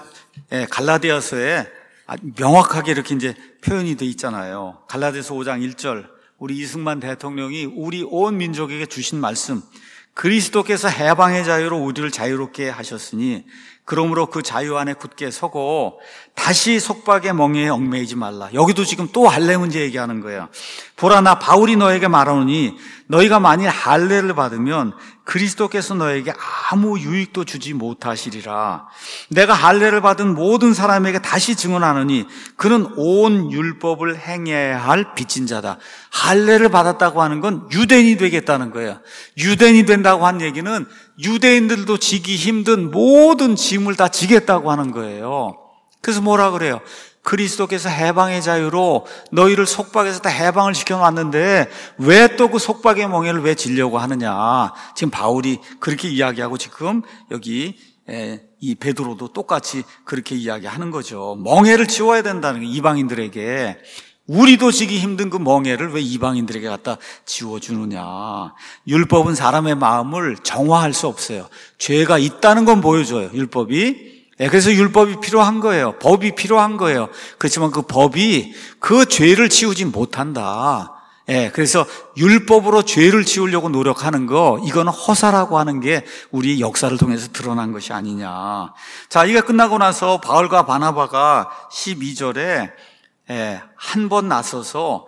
갈라디아서에 명확하게 이렇게 이제 표현이 돼 있잖아요. 갈라디아서 오 장 일 절, 우리 이승만 대통령이 우리 온 민족에게 주신 말씀, 그리스도께서 해방의 자유로 우리를 자유롭게 하셨으니 그러므로 그 자유 안에 굳게 서고 다시 속박의 멍에에 얽매이지 말라. 여기도 지금 또 할례 문제 얘기하는 거예요. 보라, 나 바울이 너에게 말하노니 너희가 만일 할례를 받으면 그리스도께서 너에게 아무 유익도 주지 못하시리라. 내가 할례를 받은 모든 사람에게 다시 증언하노니 그는 온 율법을 행해야 할 빚진 자다. 할례를 받았다고 하는 건 유대인이 되겠다는 거예요. 유대인이 된다고 한 얘기는 유대인들도 지기 힘든 모든 짐을 다 지겠다고 하는 거예요. 그래서 뭐라 그래요? 그리스도께서 해방의 자유로 너희를 속박에서 다 해방을 시켜놨는데 왜 또 그 속박의 멍에를 왜 지려고 하느냐. 지금 바울이 그렇게 이야기하고 지금 여기 이 베드로도 똑같이 그렇게 이야기하는 거죠. 멍에를 지워야 된다는 거예요. 이방인들에게. 우리도 지기 힘든 그 멍에를 왜 이방인들에게 갖다 지워주느냐. 율법은 사람의 마음을 정화할 수 없어요. 죄가 있다는 건 보여줘요, 율법이. 그래서 율법이 필요한 거예요. 법이 필요한 거예요. 그렇지만 그 법이 그 죄를 치우지 못한다. 예, 그래서 율법으로 죄를 치우려고 노력하는 거, 이거는 허사라고 하는 게 우리 역사를 통해서 드러난 것이 아니냐. 자, 이게 끝나고 나서 바울과 바나바가 십이 절에 예, 한 번 나서서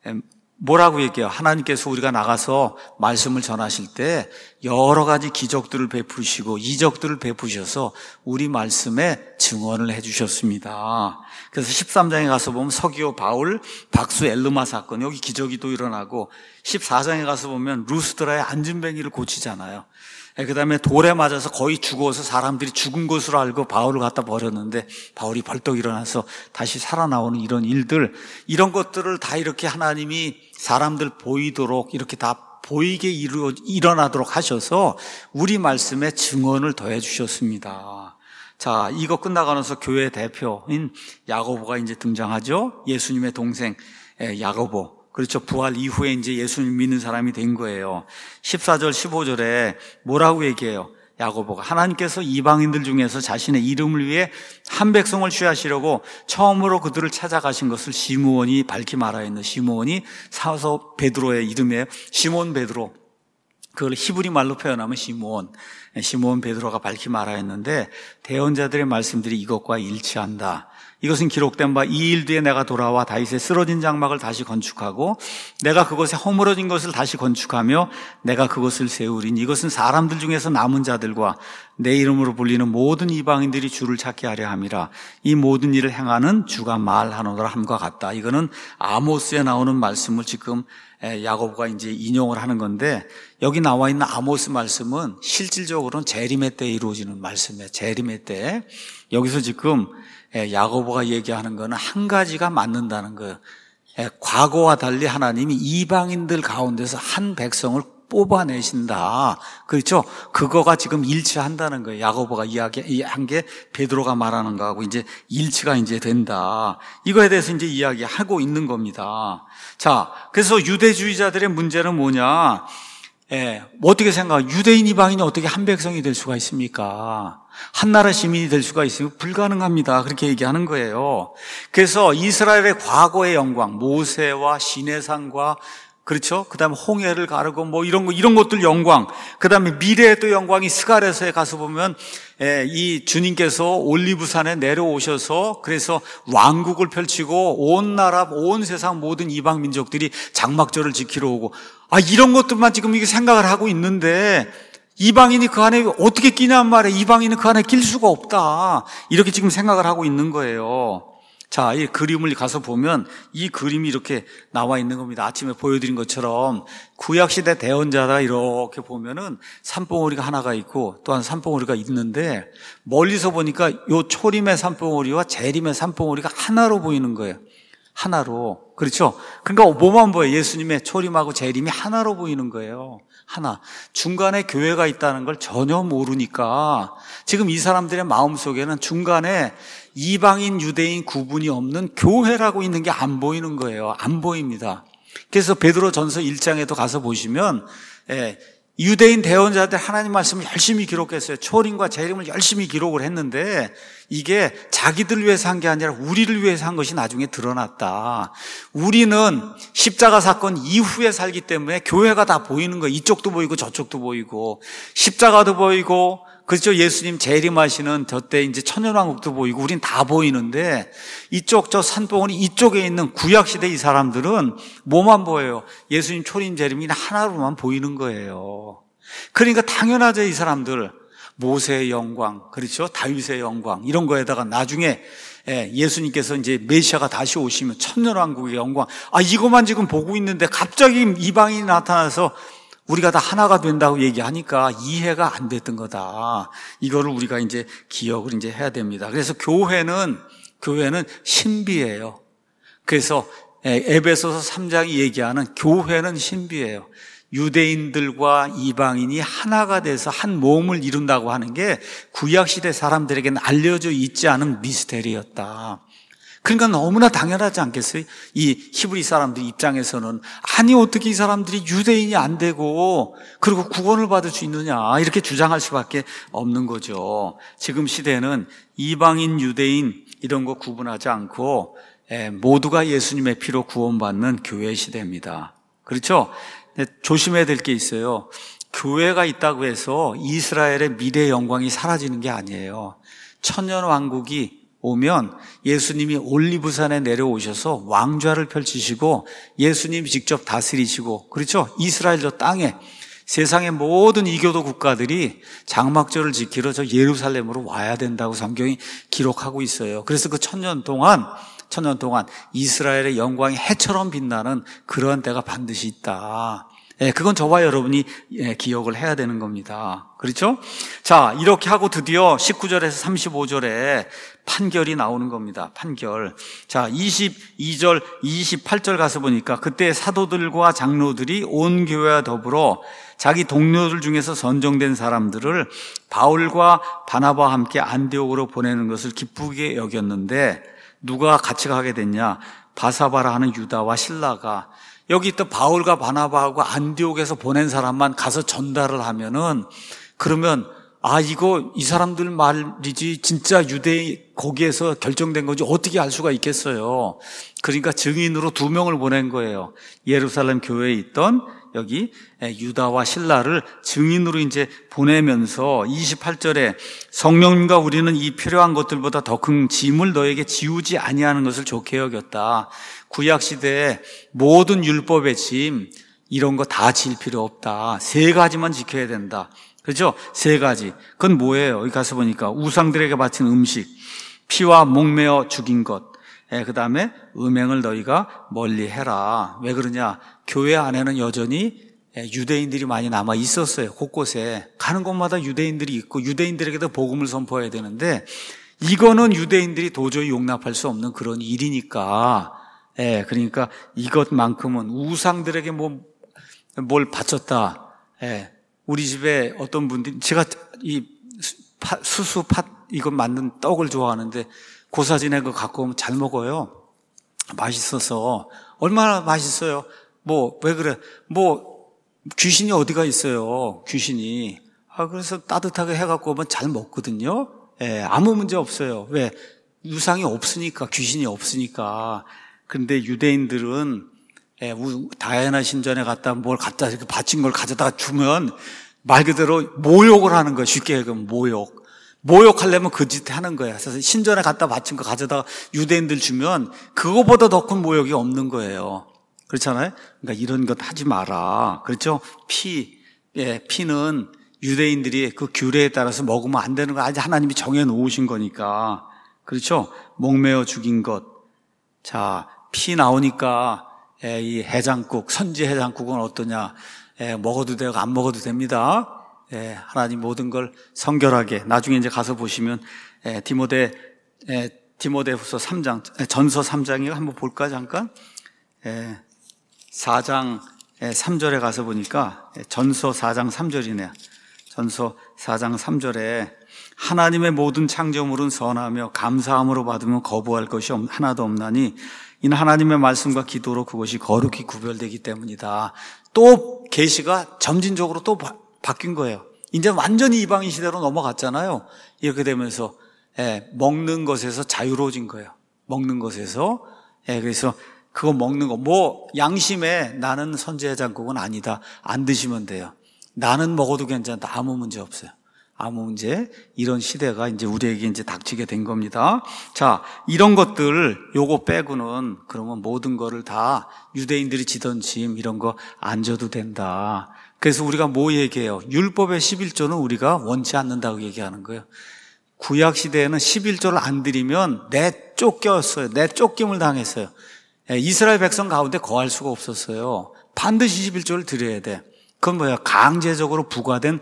뭐라고 얘기해요? 하나님께서 우리가 나가서 말씀을 전하실 때 여러 가지 기적들을 베푸시고 이적들을 베푸셔서 우리 말씀에 증언을 해주셨습니다. 그래서 십삼 장에 가서 보면 서기오 바울, 박수 엘르마 사건, 여기 기적이 또 일어나고 십사 장에 가서 보면 루스드라의 안진뱅이를 고치잖아요. 그 다음에 돌에 맞아서 거의 죽어서 사람들이 죽은 것으로 알고 바울을 갖다 버렸는데 바울이 벌떡 일어나서 다시 살아나오는 이런 일들, 이런 것들을 다 이렇게 하나님이 사람들 보이도록 이렇게 다 보이게 이루, 일어나도록 하셔서 우리 말씀에 증언을 더해 주셨습니다. 자, 이거 끝나고 나서 교회 대표인 야고보가 이제 등장하죠. 예수님의 동생 야고보. 그렇죠. 부활 이후에 이제 예수님 믿는 사람이 된 거예요. 십사 절, 십오 절에 뭐라고 얘기해요? 야고보가 하나님께서 이방인들 중에서 자신의 이름을 위해 한 백성을 취하시려고 처음으로 그들을 찾아가신 것을 시므온이 밝히 말하였는, 시므온이 사서 베드로의 이름이에요. 시몬 베드로. 그걸 히브리 말로 표현하면 시므온. 시므온 베드로가 밝히 말하였는데 대언자들의 말씀들이 이것과 일치한다. 이것은 기록된 바 이 일 뒤에 내가 돌아와 다윗의 쓰러진 장막을 다시 건축하고 내가 그것에 허물어진 것을 다시 건축하며 내가 그것을 세우리니 이것은 사람들 중에서 남은 자들과 내 이름으로 불리는 모든 이방인들이 주를 찾게 하려 함이라. 이 모든 일을 행하는 주가 말하노라 함과 같다. 이거는 아모스에 나오는 말씀을 지금 야고보가 이제 인용을 하는 건데, 여기 나와 있는 아모스 말씀은 실질적으로는 재림의 때에 이루어지는 말씀이에요. 재림의 때. 여기서 지금 야고보가 얘기하는 거는 한 가지가 맞는다는 거예요. 과거와 달리 하나님이 이방인들 가운데서 한 백성을 뽑아내신다. 그렇죠? 그거가 지금 일치한다는 거예요. 야고보가 이야기한 게 베드로가 말하는 거하고 이제 일치가 이제 된다. 이거에 대해서 이제 이야기하고 있는 겁니다. 자, 그래서 유대주의자들의 문제는 뭐냐? 예, 뭐 어떻게 생각해요? 유대인 이방인이 어떻게 한 백성이 될 수가 있습니까? 한 나라 시민이 될 수가 있으면 불가능합니다. 그렇게 얘기하는 거예요. 그래서 이스라엘의 과거의 영광, 모세와 시내산과 그렇죠? 그 다음에 홍해를 가르고 뭐 이런 거, 이런 것들 영광. 그 다음에 미래의 또 영광이 스가랴서에 가서 보면, 예, 이 주님께서 올리브산에 내려오셔서 그래서 왕국을 펼치고 온 나라, 온 세상 모든 이방 민족들이 장막절을 지키러 오고, 아, 이런 것들만 지금 이게 생각을 하고 있는데, 이방인이 그 안에 어떻게 끼냔 말이에요. 이방인은 그 안에 낄 수가 없다. 이렇게 지금 생각을 하고 있는 거예요. 자, 이 그림을 가서 보면 이 그림이 이렇게 나와 있는 겁니다. 아침에 보여드린 것처럼 구약시대 대언자다 이렇게 보면은 산봉우리가 하나가 있고 또한 산봉우리가 있는데 멀리서 보니까 요 초림의 산봉우리와 재림의 산봉우리가 하나로 보이는 거예요. 하나로. 그렇죠? 그러니까 뭐만 보여요? 예수님의 초림하고 재림이 하나로 보이는 거예요. 하나. 중간에 교회가 있다는 걸 전혀 모르니까 지금 이 사람들의 마음속에는 중간에 이방인, 유대인 구분이 없는 교회라고 있는 게 안 보이는 거예요. 안 보입니다. 그래서 베드로 전서 일 장에도 가서 보시면 예, 유대인 대언자들 하나님 말씀을 열심히 기록했어요. 초림과 재림을 열심히 기록을 했는데 이게 자기들 위해서 한 게 아니라 우리를 위해서 한 것이 나중에 드러났다. 우리는 십자가 사건 이후에 살기 때문에 교회가 다 보이는 거예요. 이쪽도 보이고 저쪽도 보이고 십자가도 보이고 그렇죠. 예수님 재림하시는 저때 이제 천년왕국도 보이고 우린 다 보이는데 이쪽 저 산봉우리 이쪽에 있는 구약시대 이 사람들은 뭐만 보여요? 예수님 초림 재림이 하나로만 보이는 거예요. 그러니까 당연하죠. 이 사람들 모세의 영광, 그렇죠? 다윗의 영광 이런 거에다가 나중에 예수님께서 이제 메시아가 다시 오시면 천년왕국의 영광, 아 이것만 지금 보고 있는데 갑자기 이방인이 나타나서 우리가 다 하나가 된다고 얘기하니까 이해가 안 됐던 거다. 이거를 우리가 이제 기억을 이제 해야 됩니다. 그래서 교회는, 교회는 신비예요. 그래서 에베소서 삼 장이 얘기하는 교회는 신비예요. 유대인들과 이방인이 하나가 돼서 한 몸을 이룬다고 하는 게 구약시대 사람들에게는 알려져 있지 않은 미스테리였다. 그러니까 너무나 당연하지 않겠어요? 이 히브리 사람들 입장에서는 아니 어떻게 이 사람들이 유대인이 안 되고 그리고 구원을 받을 수 있느냐 이렇게 주장할 수밖에 없는 거죠. 지금 시대는 이방인, 유대인 이런 거 구분하지 않고 모두가 예수님의 피로 구원받는 교회 시대입니다. 그렇죠? 조심해야 될 게 있어요. 교회가 있다고 해서 이스라엘의 미래 영광이 사라지는 게 아니에요. 천년왕국이 오면 예수님이 올리브산에 내려오셔서 왕좌를 펼치시고 예수님이 직접 다스리시고 그렇죠? 이스라엘 저 땅에 세상의 모든 이교도 국가들이 장막절을 지키러 저 예루살렘으로 와야 된다고 성경이 기록하고 있어요. 그래서 그 천년 동안 천년 동안 이스라엘의 영광이 해처럼 빛나는 그런 때가 반드시 있다. 예, 그건 저와 여러분이 예, 기억을 해야 되는 겁니다. 그렇죠? 자, 이렇게 하고 드디어 십구 절에서 삼십오 절에 판결이 나오는 겁니다. 판결. 자, 이십이 절, 이십팔 절 가서 보니까 그때 사도들과 장로들이 온 교회와 더불어 자기 동료들 중에서 선정된 사람들을 바울과 바나바와 함께 안디옥으로 보내는 것을 기쁘게 여겼는데 누가 같이 가게 됐냐? 바사바라 하는 유다와 실라가. 여기 또 바울과 바나바하고 안디옥에서 보낸 사람만 가서 전달을 하면은 그러면 아 이거 이 사람들 말이지 진짜 유대 거기에서 결정된 건지 어떻게 알 수가 있겠어요. 그러니까 증인으로 두 명을 보낸 거예요. 예루살렘 교회에 있던 여기 유다와 실라를 증인으로 이제 보내면서 이십팔 절에 성령님과 우리는 이 필요한 것들보다 더 큰 짐을 너에게 지우지 아니하는 것을 좋게 여겼다. 구약 시대에 모든 율법의 짐 이런 거 다 질 필요 없다. 세 가지만 지켜야 된다. 그렇죠? 세 가지. 그건 뭐예요? 여기 가서 보니까 우상들에게 바친 음식, 피와 목매어 죽인 것, 예, 그 다음에 음행을 너희가 멀리 해라. 왜 그러냐? 교회 안에는 여전히 유대인들이 많이 남아 있었어요. 곳곳에. 가는 곳마다 유대인들이 있고 유대인들에게도 복음을 선포해야 되는데 이거는 유대인들이 도저히 용납할 수 없는 그런 일이니까 예, 그러니까 이것만큼은 우상들에게 뭐, 뭘 바쳤다. 예, 우리 집에 어떤 분들이, 제가 이 파, 수수 팥, 이거 만든 떡을 좋아하는데, 고사진에 그거 갖고 오면 잘 먹어요. 맛있어서. 얼마나 맛있어요. 뭐, 왜 그래. 뭐, 귀신이 어디가 있어요. 귀신이. 아, 그래서 따뜻하게 해갖고 오면 잘 먹거든요. 예, 아무 문제 없어요. 왜? 우상이 없으니까, 귀신이 없으니까. 근데 유대인들은 예, 다이애나 신전에 갔다 뭘 갖다 이렇게 바친 걸 가져다가 주면 말 그대로 모욕을 하는 거예요. 쉽게 얘기하면 모욕. 모욕하려면 그 짓 하는 거예요. 그래서 신전에 갖다 바친 거 가져다가 유대인들 주면 그거보다 더 큰 모욕이 없는 거예요. 그렇잖아요? 그러니까 이런 것 하지 마라. 그렇죠? 피, 예, 피는 유대인들이 그 규례에 따라서 먹으면 안 되는 거 아직 하나님이 정해 놓으신 거니까. 그렇죠? 목매어 죽인 것. 자, 피 나오니까 에, 이 해장국, 선지 해장국은 어떠냐? 에, 먹어도 되고 안 먹어도 됩니다. 에, 하나님 모든 걸 성결하게. 나중에 이제 가서 보시면 에, 디모데 에, 디모데후서 삼 장, 에, 전서 삼 장에 한번 볼까 잠깐? 에, 사 장 에, 삼 절에 가서 보니까 에, 전서 사 장 삼 절이네요. 전서 사 장 삼 절에 하나님의 모든 창조물은 선하며 감사함으로 받으면 거부할 것이 하나도 없나니 이는 하나님의 말씀과 기도로 그것이 거룩히 구별되기 때문이다. 또 계시가 점진적으로 또 바, 바뀐 거예요. 이제 완전히 이방인 시대로 넘어갔잖아요. 이렇게 되면서 예, 먹는 것에서 자유로워진 거예요. 먹는 것에서. 예, 그래서 그거 먹는 거, 뭐 양심에 나는 선지해장국은 아니다, 안 드시면 돼요. 나는 먹어도 괜찮다, 아무 문제 없어요. 아무 문제. 이런 시대가 이제 우리에게 이제 닥치게 된 겁니다. 자, 이런 것들 요거 빼고는 그러면 모든 거를 다 유대인들이 지던 짐 이런 거 안 져도 된다. 그래서 우리가 뭐 얘기해요? 율법의 십일 조는 우리가 원치 않는다고 얘기하는 거예요. 구약 시대에는 십일 조를 안 드리면 내쫓겼어요. 내쫓김을 당했어요. 이스라엘 백성 가운데 거할 수가 없었어요. 반드시 십일 조를 드려야 돼. 그건 뭐야? 강제적으로 부과된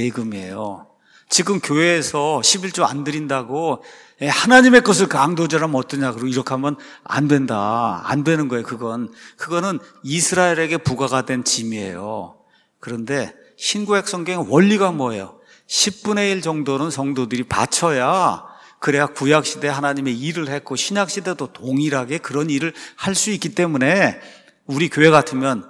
세금이에요. 지금 교회에서 십일 조 안 드린다고 하나님의 것을 강도질하면 어떠냐, 그리고 이렇게 하면 안 된다. 안 되는 거예요. 그건 그거는 이스라엘에게 부과가 된 짐이에요. 그런데 신구약 성경의 원리가 뭐예요? 십분의 일 정도는 성도들이 바쳐야, 그래야 구약시대 하나님의 일을 했고 신약시대도 동일하게 그런 일을 할 수 있기 때문에 우리 교회 같으면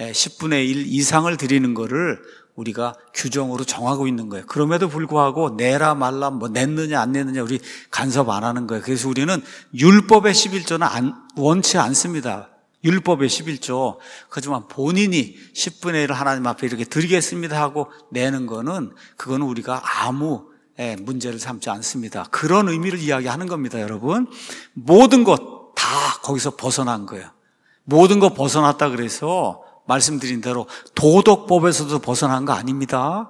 십분의 일 이상을 드리는 거를 우리가 규정으로 정하고 있는 거예요. 그럼에도 불구하고 내라 말라 뭐 냈느냐 안 냈느냐 우리 간섭 안 하는 거예요. 그래서 우리는 율법의 십일 조는 안, 원치 않습니다. 율법의 십일 조. 하지만 본인이 십분의 일을 하나님 앞에 이렇게 드리겠습니다 하고 내는 거는, 그거는 우리가 아무 문제를 삼지 않습니다. 그런 의미를 이야기하는 겁니다, 여러분. 모든 것 다 거기서 벗어난 거예요. 모든 것 벗어났다 그래서 말씀드린 대로 도덕법에서도 벗어난 거 아닙니다.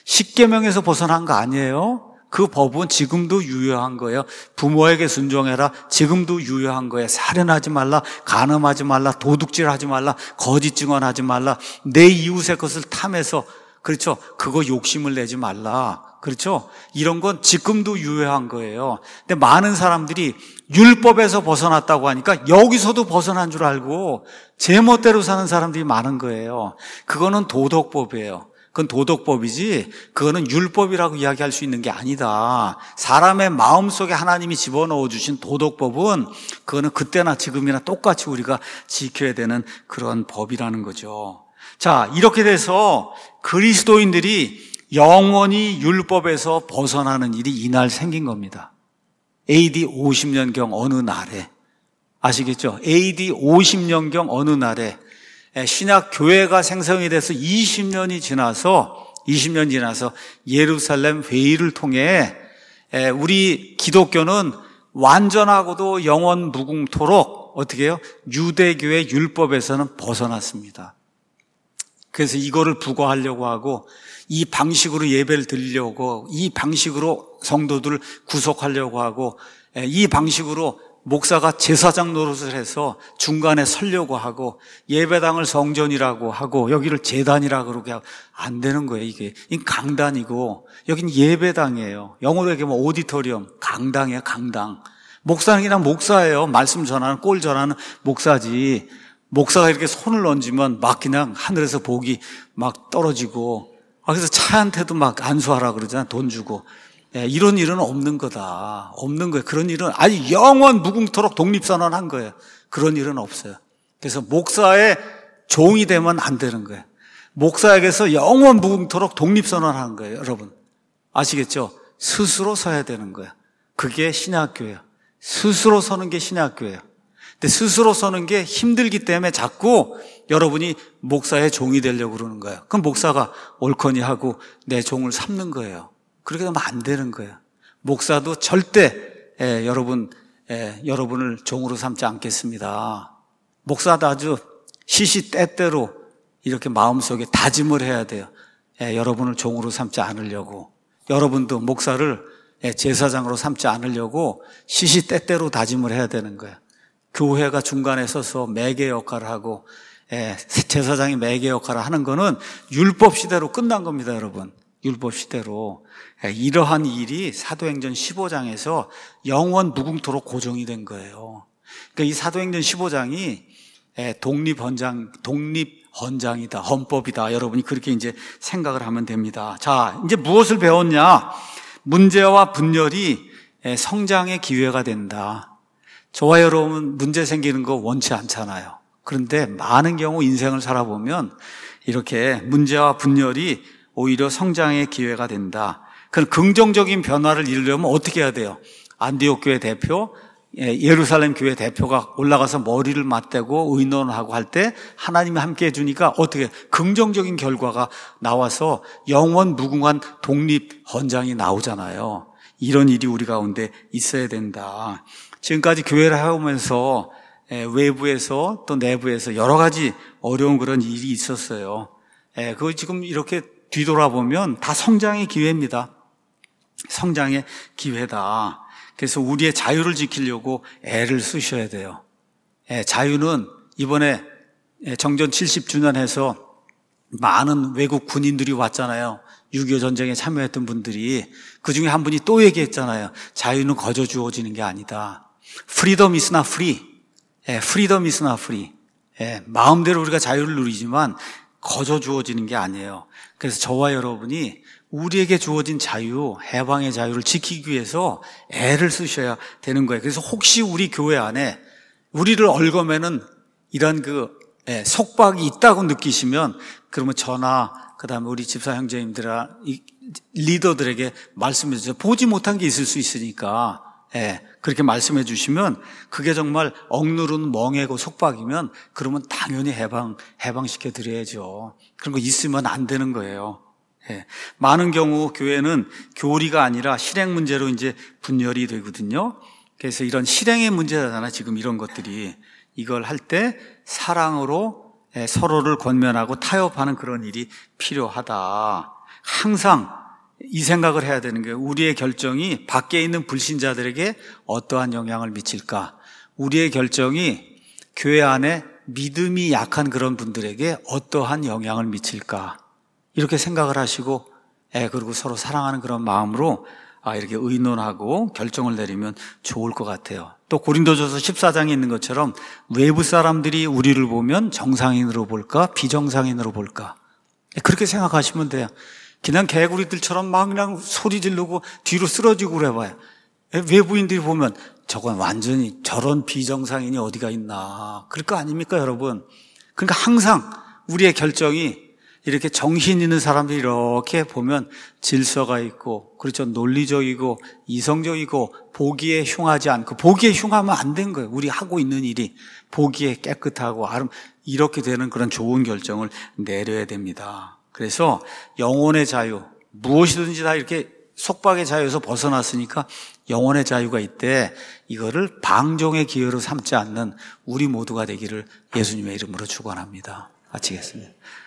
십계명에서 벗어난 거 아니에요. 그 법은 지금도 유효한 거예요. 부모에게 순종해라, 지금도 유효한 거예요. 살인하지 말라, 간음하지 말라, 도둑질하지 말라, 거짓 증언하지 말라, 내 이웃의 것을 탐해서, 그렇죠, 그거 욕심을 내지 말라, 그렇죠, 이런 건 지금도 유효한 거예요. 근데 많은 사람들이 율법에서 벗어났다고 하니까 여기서도 벗어난 줄 알고 제멋대로 사는 사람들이 많은 거예요. 그거는 도덕법이에요. 그건 도덕법이지 그거는 율법이라고 이야기할 수 있는 게 아니다. 사람의 마음속에 하나님이 집어넣어 주신 도덕법은 그거는 그때나 지금이나 똑같이 우리가 지켜야 되는 그런 법이라는 거죠. 자, 이렇게 돼서 그리스도인들이 영원히 율법에서 벗어나는 일이 이날 생긴 겁니다. 에이디 오십 년경 어느 날에, 아시겠죠? 에이디 오십 년경 어느 날에 신약 교회가 생성이 돼서 이십 년이 지나서 이십 년 지나서 예루살렘 회의를 통해 우리 기독교는 완전하고도 영원 무궁토록 어떻게 해요? 유대교의 율법에서는 벗어났습니다. 그래서 이거를 부과하려고 하고 이 방식으로 예배를 드리려고, 이 방식으로 성도들을 구속하려고 하고, 이 방식으로 목사가 제사장 노릇을 해서 중간에 서려고 하고, 예배당을 성전이라고 하고 여기를 제단이라고 그러게 하고, 안 되는 거예요. 이게 강단이고 여긴 예배당이에요. 영어로 얘기하면 오디토리엄, 강당이에요. 강당. 목사는 그냥 목사예요. 말씀 전하는, 꼴 전하는 목사지. 목사가 이렇게 손을 얹으면 막 그냥 하늘에서 복이 막 떨어지고, 그래서 차한테도 막 안수하라 그러잖아, 돈 주고. 예, 이런 일은 없는 거다. 없는 거예요. 그런 일은 아주 영원 무궁토록 독립선언한 거예요. 그런 일은 없어요. 그래서 목사의 종이 되면 안 되는 거예요. 목사에게서 영원 무궁토록 독립선언하는 거예요, 여러분. 아시겠죠? 스스로 서야 되는 거예요. 그게 신약교예요. 스스로 서는 게 신약교예요. 근데 스스로 서는 게 힘들기 때문에 자꾸 여러분이 목사의 종이 되려고 그러는 거예요. 그럼 목사가 옳거니 하고 내 종을 삼는 거예요. 그렇게 되면 안 되는 거예요. 목사도 절대 에, 여러분, 에, 여러분을 종으로 삼지 않겠습니다. 목사도 아주 시시때때로 이렇게 마음속에 다짐을 해야 돼요. 에, 여러분을 종으로 삼지 않으려고. 여러분도 목사를 에, 제사장으로 삼지 않으려고 시시때때로 다짐을 해야 되는 거예요. 교회가 중간에 서서 매개 역할을 하고 예, 제사장이 매개 역할을 하는 거는 율법 시대로 끝난 겁니다, 여러분. 율법 시대로. 예, 이러한 일이 사도행전 십오 장에서 영원 무궁토록 고정이 된 거예요. 그러니까 이 사도행전 십오 장이 예, 독립헌장, 독립헌장이다, 헌법이다. 여러분이 그렇게 이제 생각을 하면 됩니다. 자, 이제 무엇을 배웠냐? 문제와 분열이 예, 성장의 기회가 된다. 저와 여러분 문제 생기는 거 원치 않잖아요. 그런데 많은 경우 인생을 살아보면 이렇게 문제와 분열이 오히려 성장의 기회가 된다. 그럼 긍정적인 변화를 이루려면 어떻게 해야 돼요? 안디옥 교회 대표, 예루살렘 교회 대표가 올라가서 머리를 맞대고 의논하고 할 때 하나님이 함께 해주니까 어떻게 긍정적인 결과가 나와서 영원 무궁한 독립헌장이 나오잖아요. 이런 일이 우리 가운데 있어야 된다. 지금까지 교회를 해오면서 외부에서 또 내부에서 여러 가지 어려운 그런 일이 있었어요. 그거 지금 이렇게 뒤돌아보면 다 성장의 기회입니다. 성장의 기회다. 그래서 우리의 자유를 지키려고 애를 쓰셔야 돼요. 자유는 이번에 정전 칠십 주년 해서 많은 외국 군인들이 왔잖아요. 육이오 전쟁에 참여했던 분들이. 그중에 한 분이 또 얘기했잖아요. 자유는 거저 주어지는 게 아니다. Freedom is not free. 예, freedom is not free. 예, 마음대로 우리가 자유를 누리지만 거저 주어지는 게 아니에요. 그래서 저와 여러분이 우리에게 주어진 자유, 해방의 자유를 지키기 위해서 애를 쓰셔야 되는 거예요. 그래서 혹시 우리 교회 안에 우리를 얽어매는 이런 그 예, 속박이 있다고 느끼시면 그러면 저나 그다음에 우리 집사 형제님들아 리더들에게 말씀해 주세요. 보지 못한 게 있을 수 있으니까 예, 그렇게 말씀해 주시면 그게 정말 억누른 멍해고 속박이면 그러면 당연히 해방, 해방시켜 드려야죠. 그런 거 있으면 안 되는 거예요. 예, 많은 경우 교회는 교리가 아니라 실행 문제로 이제 분열이 되거든요. 그래서 이런 실행의 문제잖아요. 지금 이런 것들이. 이걸 할 때 사랑으로 예, 서로를 권면하고 타협하는 그런 일이 필요하다. 항상 이 생각을 해야 되는 거예요. 우리의 결정이 밖에 있는 불신자들에게 어떠한 영향을 미칠까? 우리의 결정이 교회 안에 믿음이 약한 그런 분들에게 어떠한 영향을 미칠까? 이렇게 생각을 하시고, 예, 그리고 서로 사랑하는 그런 마음으로 아, 이렇게 의논하고 결정을 내리면 좋을 것 같아요. 또 고린도전서 십사 장에 있는 것처럼 외부 사람들이 우리를 보면 정상인으로 볼까? 비정상인으로 볼까? 그렇게 생각하시면 돼요. 그냥 개구리들처럼 막 그냥 소리 지르고 뒤로 쓰러지고 그래봐요. 외부인들이 보면 저건 완전히 저런 비정상인이 어디가 있나. 그럴 거 아닙니까, 여러분? 그러니까 항상 우리의 결정이 이렇게 정신 있는 사람들이 이렇게 보면 질서가 있고, 그렇죠. 논리적이고, 이성적이고, 보기에 흉하지 않고, 보기에 흉하면 안 된 거예요. 우리 하고 있는 일이 보기에 깨끗하고, 아름, 이렇게 되는 그런 좋은 결정을 내려야 됩니다. 그래서 영혼의 자유, 무엇이든지 다 이렇게 속박의 자유에서 벗어났으니까 영혼의 자유가 있대. 이거를 방종의 기회로 삼지 않는 우리 모두가 되기를 예수님의 이름으로 축원합니다. 마치겠습니다.